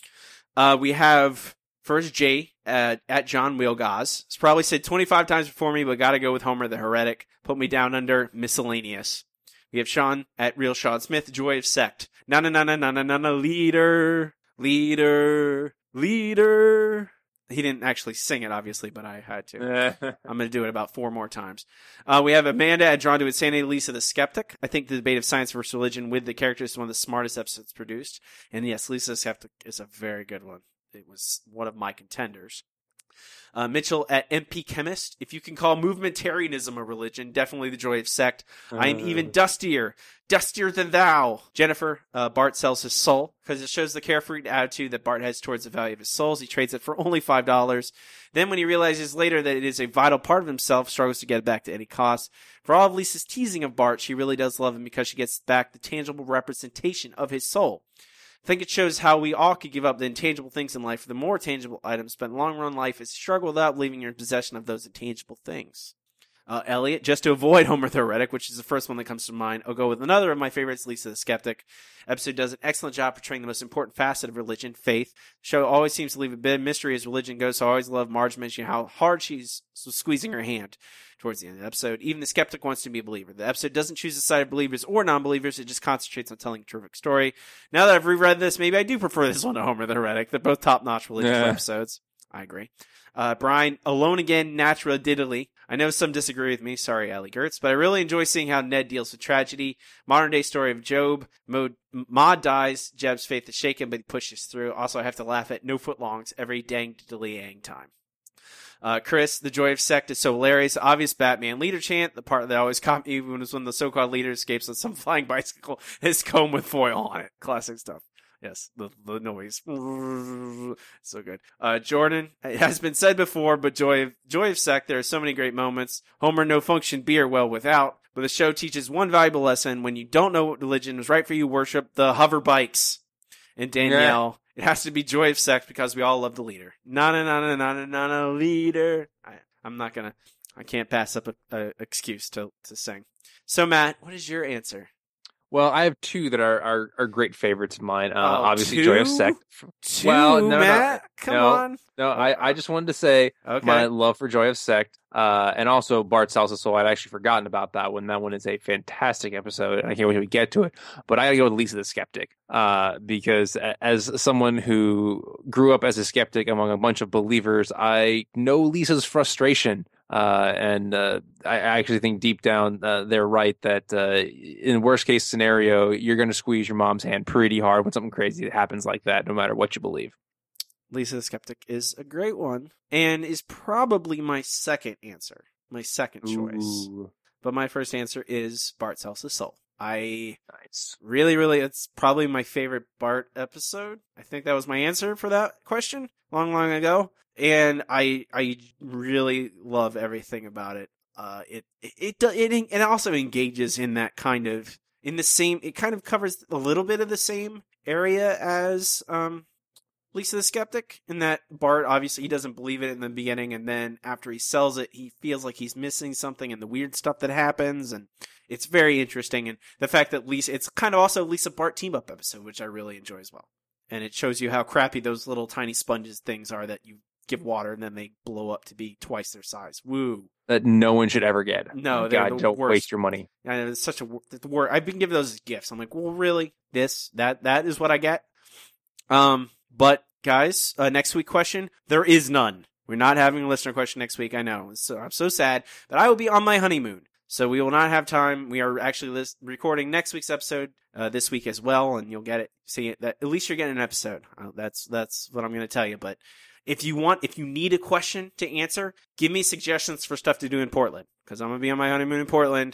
Uh, we have first Jay at, at John Wheelgaz. It's probably said twenty-five times before me, but gotta go with Homer the Heretic. Put me down under miscellaneous. We have Sean at Real Sean Smith. Joy of Sect. Na na na na na na na na. Leader, leader, leader. He didn't actually sing it, obviously, but I had to. I'm going to do it about four more times. Uh, we have Amanda at Drawn to Insanity, Lisa the Skeptic. I think the debate of science versus religion with the characters is one of the smartest episodes produced. And yes, Lisa the Skeptic is a very good one. It was one of my contenders. Uh, Mitchell at M P Chemist. If you can call movementarianism a religion, definitely the joy of sect. Uh. I am even dustier, dustier than thou. Jennifer, uh, Bart sells his soul because it shows the carefree attitude that Bart has towards the value of his souls. He trades it for only five dollars. Then when he realizes later that it is a vital part of himself, struggles to get it back at any cost. For all of Lisa's teasing of Bart, she really does love him because she gets back the tangible representation of his soul. I think it shows how we all could give up the intangible things in life for the more tangible items, but in long run life is a struggle without leaving your possession of those intangible things. Uh, Elliot, just to avoid Homer the Heretic, which is the first one that comes to mind, I'll go with another of my favorites, Lisa the Skeptic. Episode does an excellent job portraying the most important facet of religion, faith. The show always seems to leave a bit of mystery as religion goes, so I always love Marge mentioning how hard she's squeezing her hand towards the end of the episode. Even the skeptic wants to be a believer. The episode doesn't choose the side of believers or non-believers. It just concentrates on telling a terrific story. Now that I've reread this, maybe I do prefer this one to Homer the Heretic. They're both top-notch religious yeah. episodes. I agree. Uh, Brian, Alone Again, Natural Diddly. I know some disagree with me. Sorry, Allie Gertz. But I really enjoy seeing how Ned deals with tragedy. Modern-day story of Job. Maud, Maud dies. Jeb's faith is shaken, but he pushes through. Also, I have to laugh at no footlongs every dang diddly-ang time. Uh, Chris, the joy of sect is so hilarious. Obvious Batman leader chant. The part that always caught me was when the so-called leader escapes on some flying bicycle, his comb with foil on it. Classic stuff. Yes, the the noise. So good. Uh, Jordan, it has been said before, but joy of, joy of sect, there are so many great moments. Homer no function beer well without. But the show teaches one valuable lesson. When you don't know what religion is right for you, worship the hover bikes. And Danielle, yeah. It has to be joy of sect because we all love the leader. Na na na na na na na leader. I, I'm not gonna. I can't pass up a, a excuse to to sing. So Matt, what is your answer?
Well, I have two that are are, are great favorites of mine. Uh,
oh,
obviously,
two?
Joy of Sect.
Two,
well, no,
Matt?
no,
Come
no,
on.
No, I, I just wanted to say
okay.
my love for Joy of Sect, uh, and also Bart Sells His Soul. I'd actually forgotten about that one. That one is a fantastic episode, and I can't wait to get to it. But I got to go with Lisa the Skeptic, uh, because as someone who grew up as a skeptic among a bunch of believers, I know Lisa's frustration. Uh, and uh, I actually think deep down uh, they're right that uh, in worst case scenario, you're going to squeeze your mom's hand pretty hard when something crazy happens like that, no matter what you believe.
Lisa the Skeptic is a great one and is probably my second answer, my second choice.
Ooh.
But my first answer is Bart Sells His Soul. I
nice.
really, really, it's probably my favorite Bart episode. I think that was my answer for that question long, long ago. And I I really love everything about it. Uh, it it it it it also engages in that kind of in the same. It kind of covers a little bit of the same area as um, Lisa the Skeptic. In that Bart obviously he doesn't believe it in the beginning, and then after he sells it, he feels like he's missing something, and the weird stuff that happens, and it's very interesting. And the fact that Lisa, it's kind of also a Lisa Bart team up episode, which I really enjoy as well. And it shows you how crappy those little tiny sponges things are that you give water and then they blow up to be twice their size. Woo.
That no one should ever get.
No,
God,
the
don't
worst.
waste your money.
I know, it's such a the word. I've been given those as gifts. I'm like, well, really? This, that, that is what I get? Um, but guys, uh, next week question, there is none. We're not having a listener question next week. I know. So I'm so sad, but I will be on my honeymoon. So we will not have time. We are actually list- recording next week's episode uh, this week as well, and you'll get it. See it. That at least you're getting an episode. Uh, that's that's what I'm going to tell you. But if you want, if you need a question to answer, give me suggestions for stuff to do in Portland because I'm going to be on my honeymoon in Portland.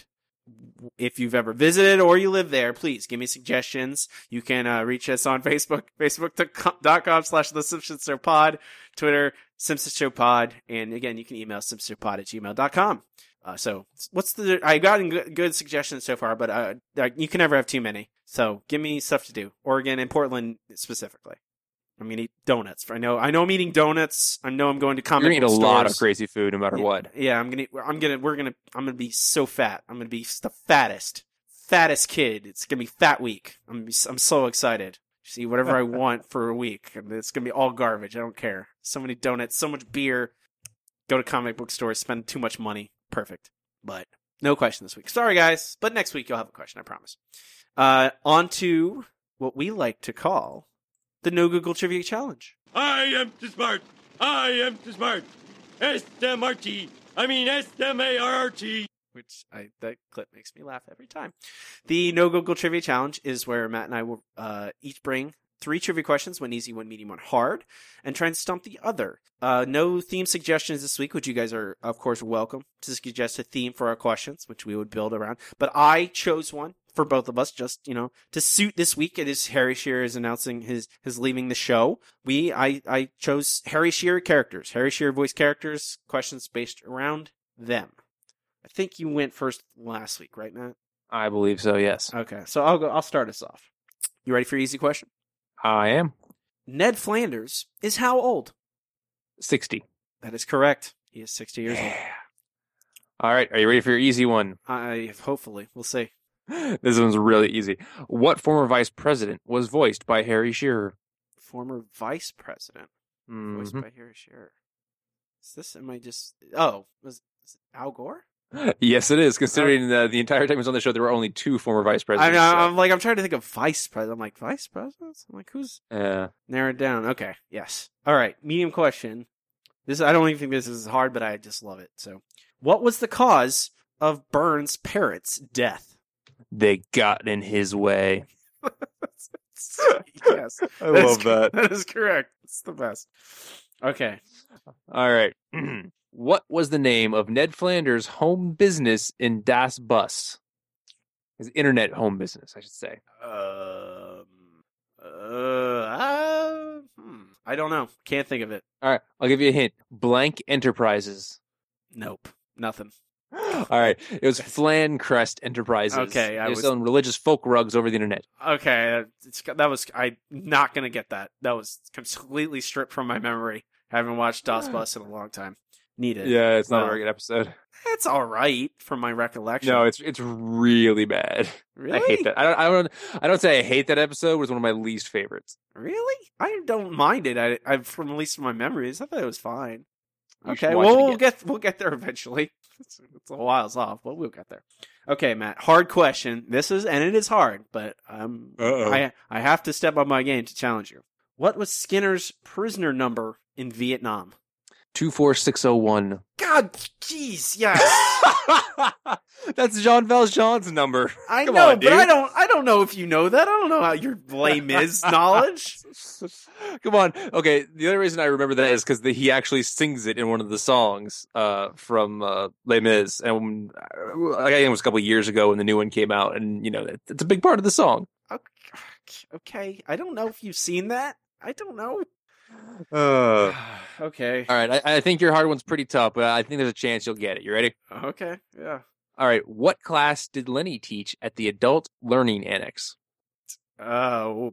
If you've ever visited or you live there, please give me suggestions. You can uh, reach us on Facebook, facebook.com slash The Simpsons Show Pod, Twitter, Simpsons Show Pod, and again, you can email simpsonshowpod at gmail dot com. Uh, so what's the, I've gotten good, good suggestions so far, but uh, you can never have too many. So give me stuff to do. Oregon and Portland specifically. I'm going to eat donuts. I know, I know I'm eating donuts. I know I'm going to comic
You're going to eat a
stores.
lot of crazy food no matter
yeah,
what.
Yeah, I'm going to, I'm going to, we're going to, I'm going to be so fat. I'm going to be the fattest, fattest kid. It's going to be fat week. I'm, be, I'm so excited. See whatever I want for a week. It's going to be all garbage. I don't care. So many donuts, so much beer. Go to comic book stores, spend too much money. Perfect. But no question this week. Sorry, guys. But next week you'll have a question, I promise. Uh, on to what we like to call the No Google Trivia Challenge.
I am too smart. I am smart. S M R T. I mean S M A R R T.
Which I that clip makes me laugh every time. The No Google Trivia Challenge is where Matt and I will uh, each bring three trivia questions, one easy, one medium, one hard, and try and stump the other. Uh, no theme suggestions this week, which you guys are, of course, welcome to suggest a theme for our questions, which we would build around. But I chose one for both of us, just, you know, to suit this week. It is Harry Shearer is announcing his, his leaving the show. We, I, I chose Harry Shearer characters, Harry Shearer voice characters, questions based around them. I think you went first last week, right, Matt?
I believe so, yes.
Okay, so I'll go, I'll start us off. You ready for your easy question?
I am.
Ned Flanders is how old?
sixty.
That is correct. He is sixty years old.
All right, are you ready for your easy one?
I hopefully. We'll see.
This one's really easy. What former vice president was voiced by Harry Shearer?
Former vice president
mm-hmm.
voiced by Harry Shearer. Is this, am I just, oh, was, was it Al Gore?
Yes, it is. Considering uh, the entire time he was on the show, there were only two former vice presidents.
I mean,
so.
I'm like, I'm trying to think of vice president. I'm like, vice presidents? I'm like, who's?
Yeah.
Narrow it down. Okay. Yes. All right. Medium question. This, I don't even think this is hard, but I just love it. So, what was the cause of Burns' parrot's death?
They got in his way.
Yes.
I love that.
That is correct. It's the best. Okay.
All right. What was the name of Ned Flanders' home business in Das Bus? His internet home business, I should say.
Um, uh, uh, hmm. I don't know. Can't think of it.
All right. I'll give you a hint. Blank Enterprises.
Nope. Nothing.
All right. It was Flancrest Enterprises.
Okay. I
They're
was
selling religious folk rugs over the internet.
Okay. It's, that was, I'm not going to get that. That was completely stripped from my memory. Haven't watched Das Bus in a long time. Need it.
Yeah, it's not
well,
a very good episode.
It's all right from my recollection.
No, it's it's really bad.
Really?
I hate that. I don't. I don't. I don't say I hate that episode. It was one of my least favorites.
Really? I don't mind it. I, I from at least from my memories, I thought it was fine.
You
okay, well we'll get we'll get there eventually. It's, it's a while's off, but we'll get there. Okay, Matt. Hard question. This is and it is hard, but um,
Uh-oh.
I I have to step up my game to challenge you. What was Skinner's prisoner number in Vietnam?
Two four six zero one.
God, jeez, yes.
That's Jean Valjean's number.
I
Come
know,
on,
but
dude.
I don't. I don't know if you know that. I don't know how your Les Mis knowledge.
Come on. Okay, the only reason I remember that is because he actually sings it in one of the songs uh, from uh, Les Mis, and uh, I think it was a couple of years ago when the new one came out, and you know it's a big part of the song.
Okay, I don't know if you've seen that. I don't know.
Uh,
okay.
All right. I, I think your hard one's pretty tough, but I think there's a chance you'll get it. You ready?
Okay. Yeah.
All right. What class did Lenny teach at the Adult Learning Annex?
Oh,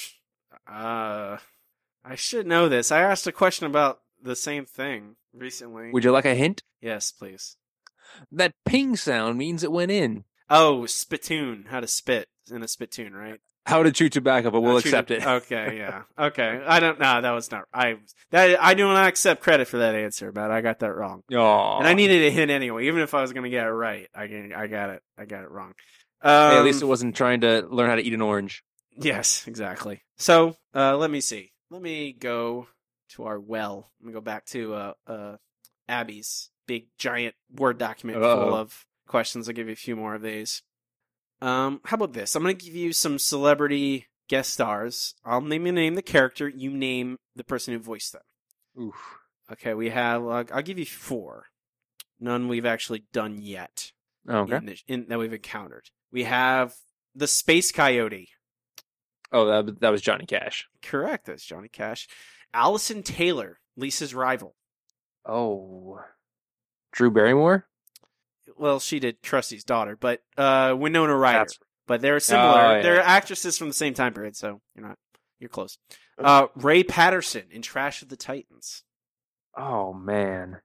uh, I should know this. I asked a question about the same thing recently.
Would you like a hint?
Yes, please.
That ping sound means it went in.
Oh, spittoon. How to spit in a spittoon, right?
How to chew tobacco, but we'll
Uh,
accept
chew-
it.
Okay, yeah. Okay. I don't know. That was not. I that I do not accept credit for that answer, but I got that wrong.
Aw.
And I needed a hint anyway. Even if I was going to get it right, I I got it. I got it wrong. Um,
Hey, at least it wasn't trying to learn how to eat an orange.
Yes, exactly. So uh, let me see. Let me go to our well. Let me go back to uh, uh, Abby's big giant Word document
Uh-oh.
full of questions. I'll give you a few more of these. Um, how about this? I'm going to give you some celebrity guest stars. I'll name you name the character. You name the person who voiced them.
Oof.
Okay, we have. Uh, I'll give you four. None we've actually done yet.
Okay.
In the, in, that we've encountered. We have the Space Coyote.
Oh, that, that was Johnny Cash.
Correct. That's Johnny Cash. Allison Taylor, Lisa's rival.
Oh. Drew Barrymore?
Well, she did Trusty's daughter, but uh, Winona Ryder.
That's-
But they're similar.
Oh, yeah.
They're actresses from the same time period, so you're not. You're close. Uh, Ray Patterson in Trash of the Titans.
Oh, man.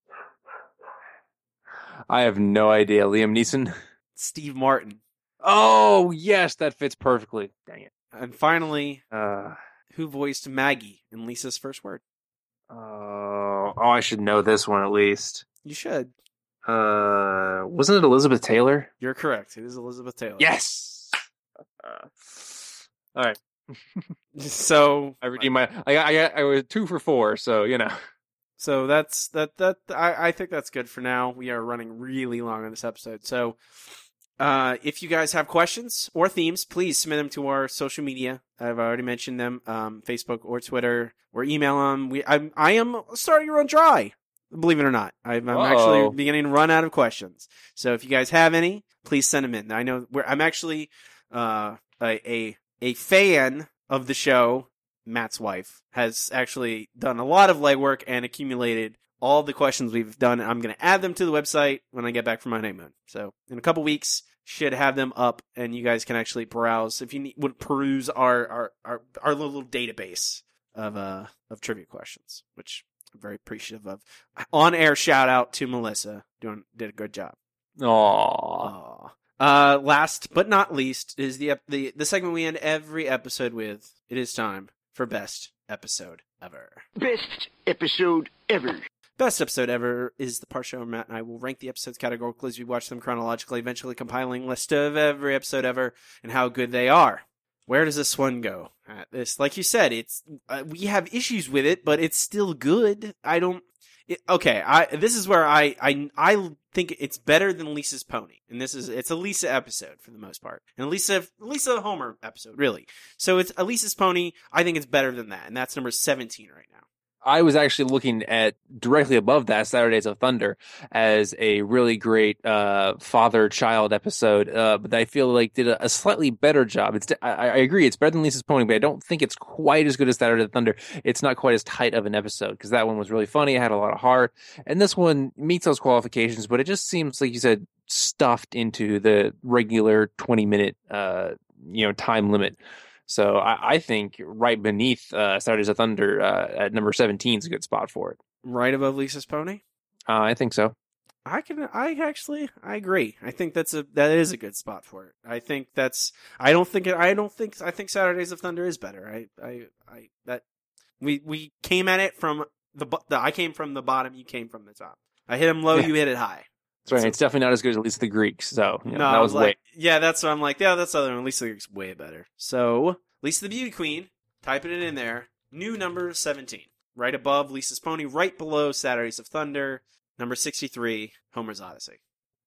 I have no idea. Liam Neeson?
Steve Martin.
Oh, yes, that fits perfectly. Dang it.
And finally,
Uh,
who voiced Maggie in Lisa's First Word?
oh, oh, I should know this one at least.
You should.
Uh, wasn't it Elizabeth Taylor?
You're correct. It is Elizabeth Taylor.
Yes. Uh, all right.
So
I redeemed my. I got. I got. I was two for four. So you know.
So that's that. That I, I think that's good for now. We are running really long on this episode. So, uh, if you guys have questions or themes, please submit them to our social media. I've already mentioned them, um, Facebook or Twitter, or email them. We. I. I am starting to run dry. Believe it or not, I'm, I'm actually beginning to run out of questions. So if you guys have any, please send them in. I know we're, I'm actually uh, a, a a fan of the show. Matt's wife has actually done a lot of legwork and accumulated all the questions we've done. I'm going to add them to the website when I get back from my honeymoon. So in a couple weeks, should have them up, and you guys can actually browse if you need, would peruse our our our, our little database of uh of trivia questions, which I'm very appreciative of. On air shout out to Melissa, doing did a good job.
Aww.
Uh, last but not least is the the the segment we end every episode with. It is time for best episode ever.
Best episode ever.
Best episode ever is the part show where Matt and I will rank the episodes categorically as we watch them chronologically, eventually compiling a list of every episode ever and how good they are. Where does this one go? Uh, this, like you said, it's uh, we have issues with it, but it's still good. I don't. It, okay, I this is where I, I I think it's better than Lisa's Pony, and this is it's a Lisa episode for the most part, and Lisa Lisa Homer episode really. So it's a Lisa's Pony. I think it's better than that, and that's number seventeen right now.
I was actually looking at directly above that Saturdays of Thunder as a really great uh, father-child episode, uh, but I feel like did a, a slightly better job. It's I, I agree it's better than Lisa's Pony, but I don't think it's quite as good as Saturdays of Thunder. It's not quite as tight of an episode because that one was really funny. It had a lot of heart, and this one meets those qualifications, but it just seems like you said stuffed into the regular twenty-minute uh, you know time limit. So I, I think right beneath uh, Saturdays of Thunder uh, at number seventeen is a good spot for it.
Right above Lisa's Pony?
Uh, I think so.
I can. I actually. I agree. I think that's a that is a good spot for it. I think that's. I don't think it. I don't think. I think Saturdays of Thunder is better. I. I. I. That. We we came at it from the. the I came from the bottom. You came from the top. I hit him low.
Yeah.
You hit it high.
That's right.
So,
it's definitely not as good as at least the Greeks. So you know,
no,
that was
like,
way.
Yeah, that's what I'm like. Yeah, that's the other one. At least the Greeks way better. So Lisa the Beauty Queen. Typing it in there. New number seventeen. Right above Lisa's Pony. Right below Saturdays of Thunder. Number sixty-three. Homer's Odyssey.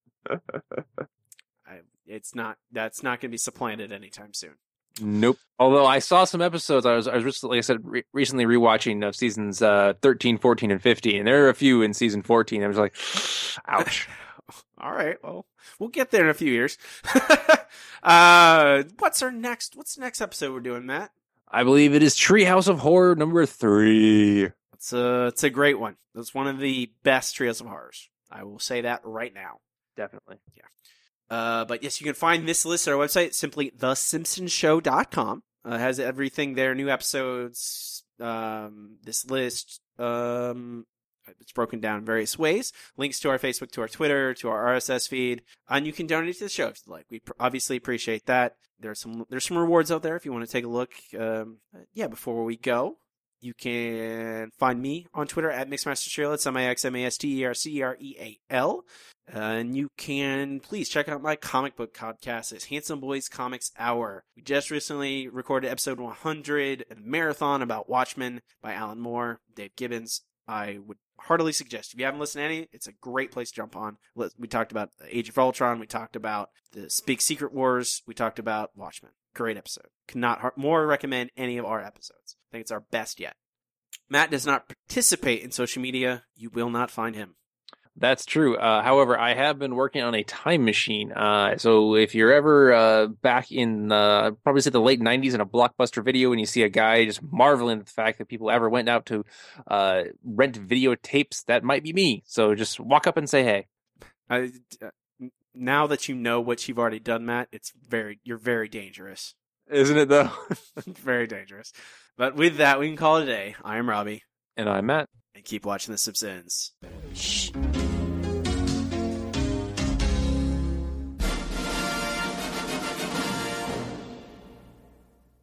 I, it's not. That's not going to be supplanted anytime soon.
Nope. Although I saw some episodes, I was, I was recently, like I said, re- recently rewatching of seasons uh, thirteen, fourteen, and fifteen, and there are a few in season fourteen. I was like, ouch.
All right, well, we'll get there in a few years. uh, what's our next? What's the next episode we're doing, Matt?
I believe it is Treehouse of Horror number three.
It's a, it's a great one. It's one of the best Treehouse of Horrors. I will say that right now.
Definitely.
Yeah. Uh, but yes, you can find this list at our website, simply the simpsons show dot com. Uh, it has everything there, new episodes, um, this list, um, it's broken down in various ways. Links to our Facebook, to our Twitter, to our R S S feed, and you can donate to the show if you like. We pr- obviously appreciate that. There's some there's some rewards out there if you want to take a look. Um, yeah, before we go, you can find me on Twitter at Mixmastercereal. It's M I X M A S T E R C E R E A L. Uh, and you can please check out my comic book podcast. It's Handsome Boys Comics Hour. We just recently recorded episode one hundred, a marathon about Watchmen by Alan Moore, Dave Gibbons. I would heartily suggest, if you haven't listened to any, it's a great place to jump on. We talked about Age of Ultron. We talked about the big Secret Wars. We talked about Watchmen. Great episode. Cannot more recommend any of our episodes. I think it's our best yet. Matt does not participate in social media. You will not find him.
That's true. Uh, however, I have been working on a time machine. Uh, so if you're ever uh, back in uh, probably say the late nineties in a Blockbuster video and you see a guy just marveling at the fact that people ever went out to uh, rent videotapes, that might be me. So just walk up and say hey.
I, uh, now that you know what you've already done, Matt, it's very you're very dangerous.
Isn't it, though?
Very dangerous. But with that, we can call it a day. I am Robbie.
And I'm Matt.
And keep watching The Simpsons.
Shh.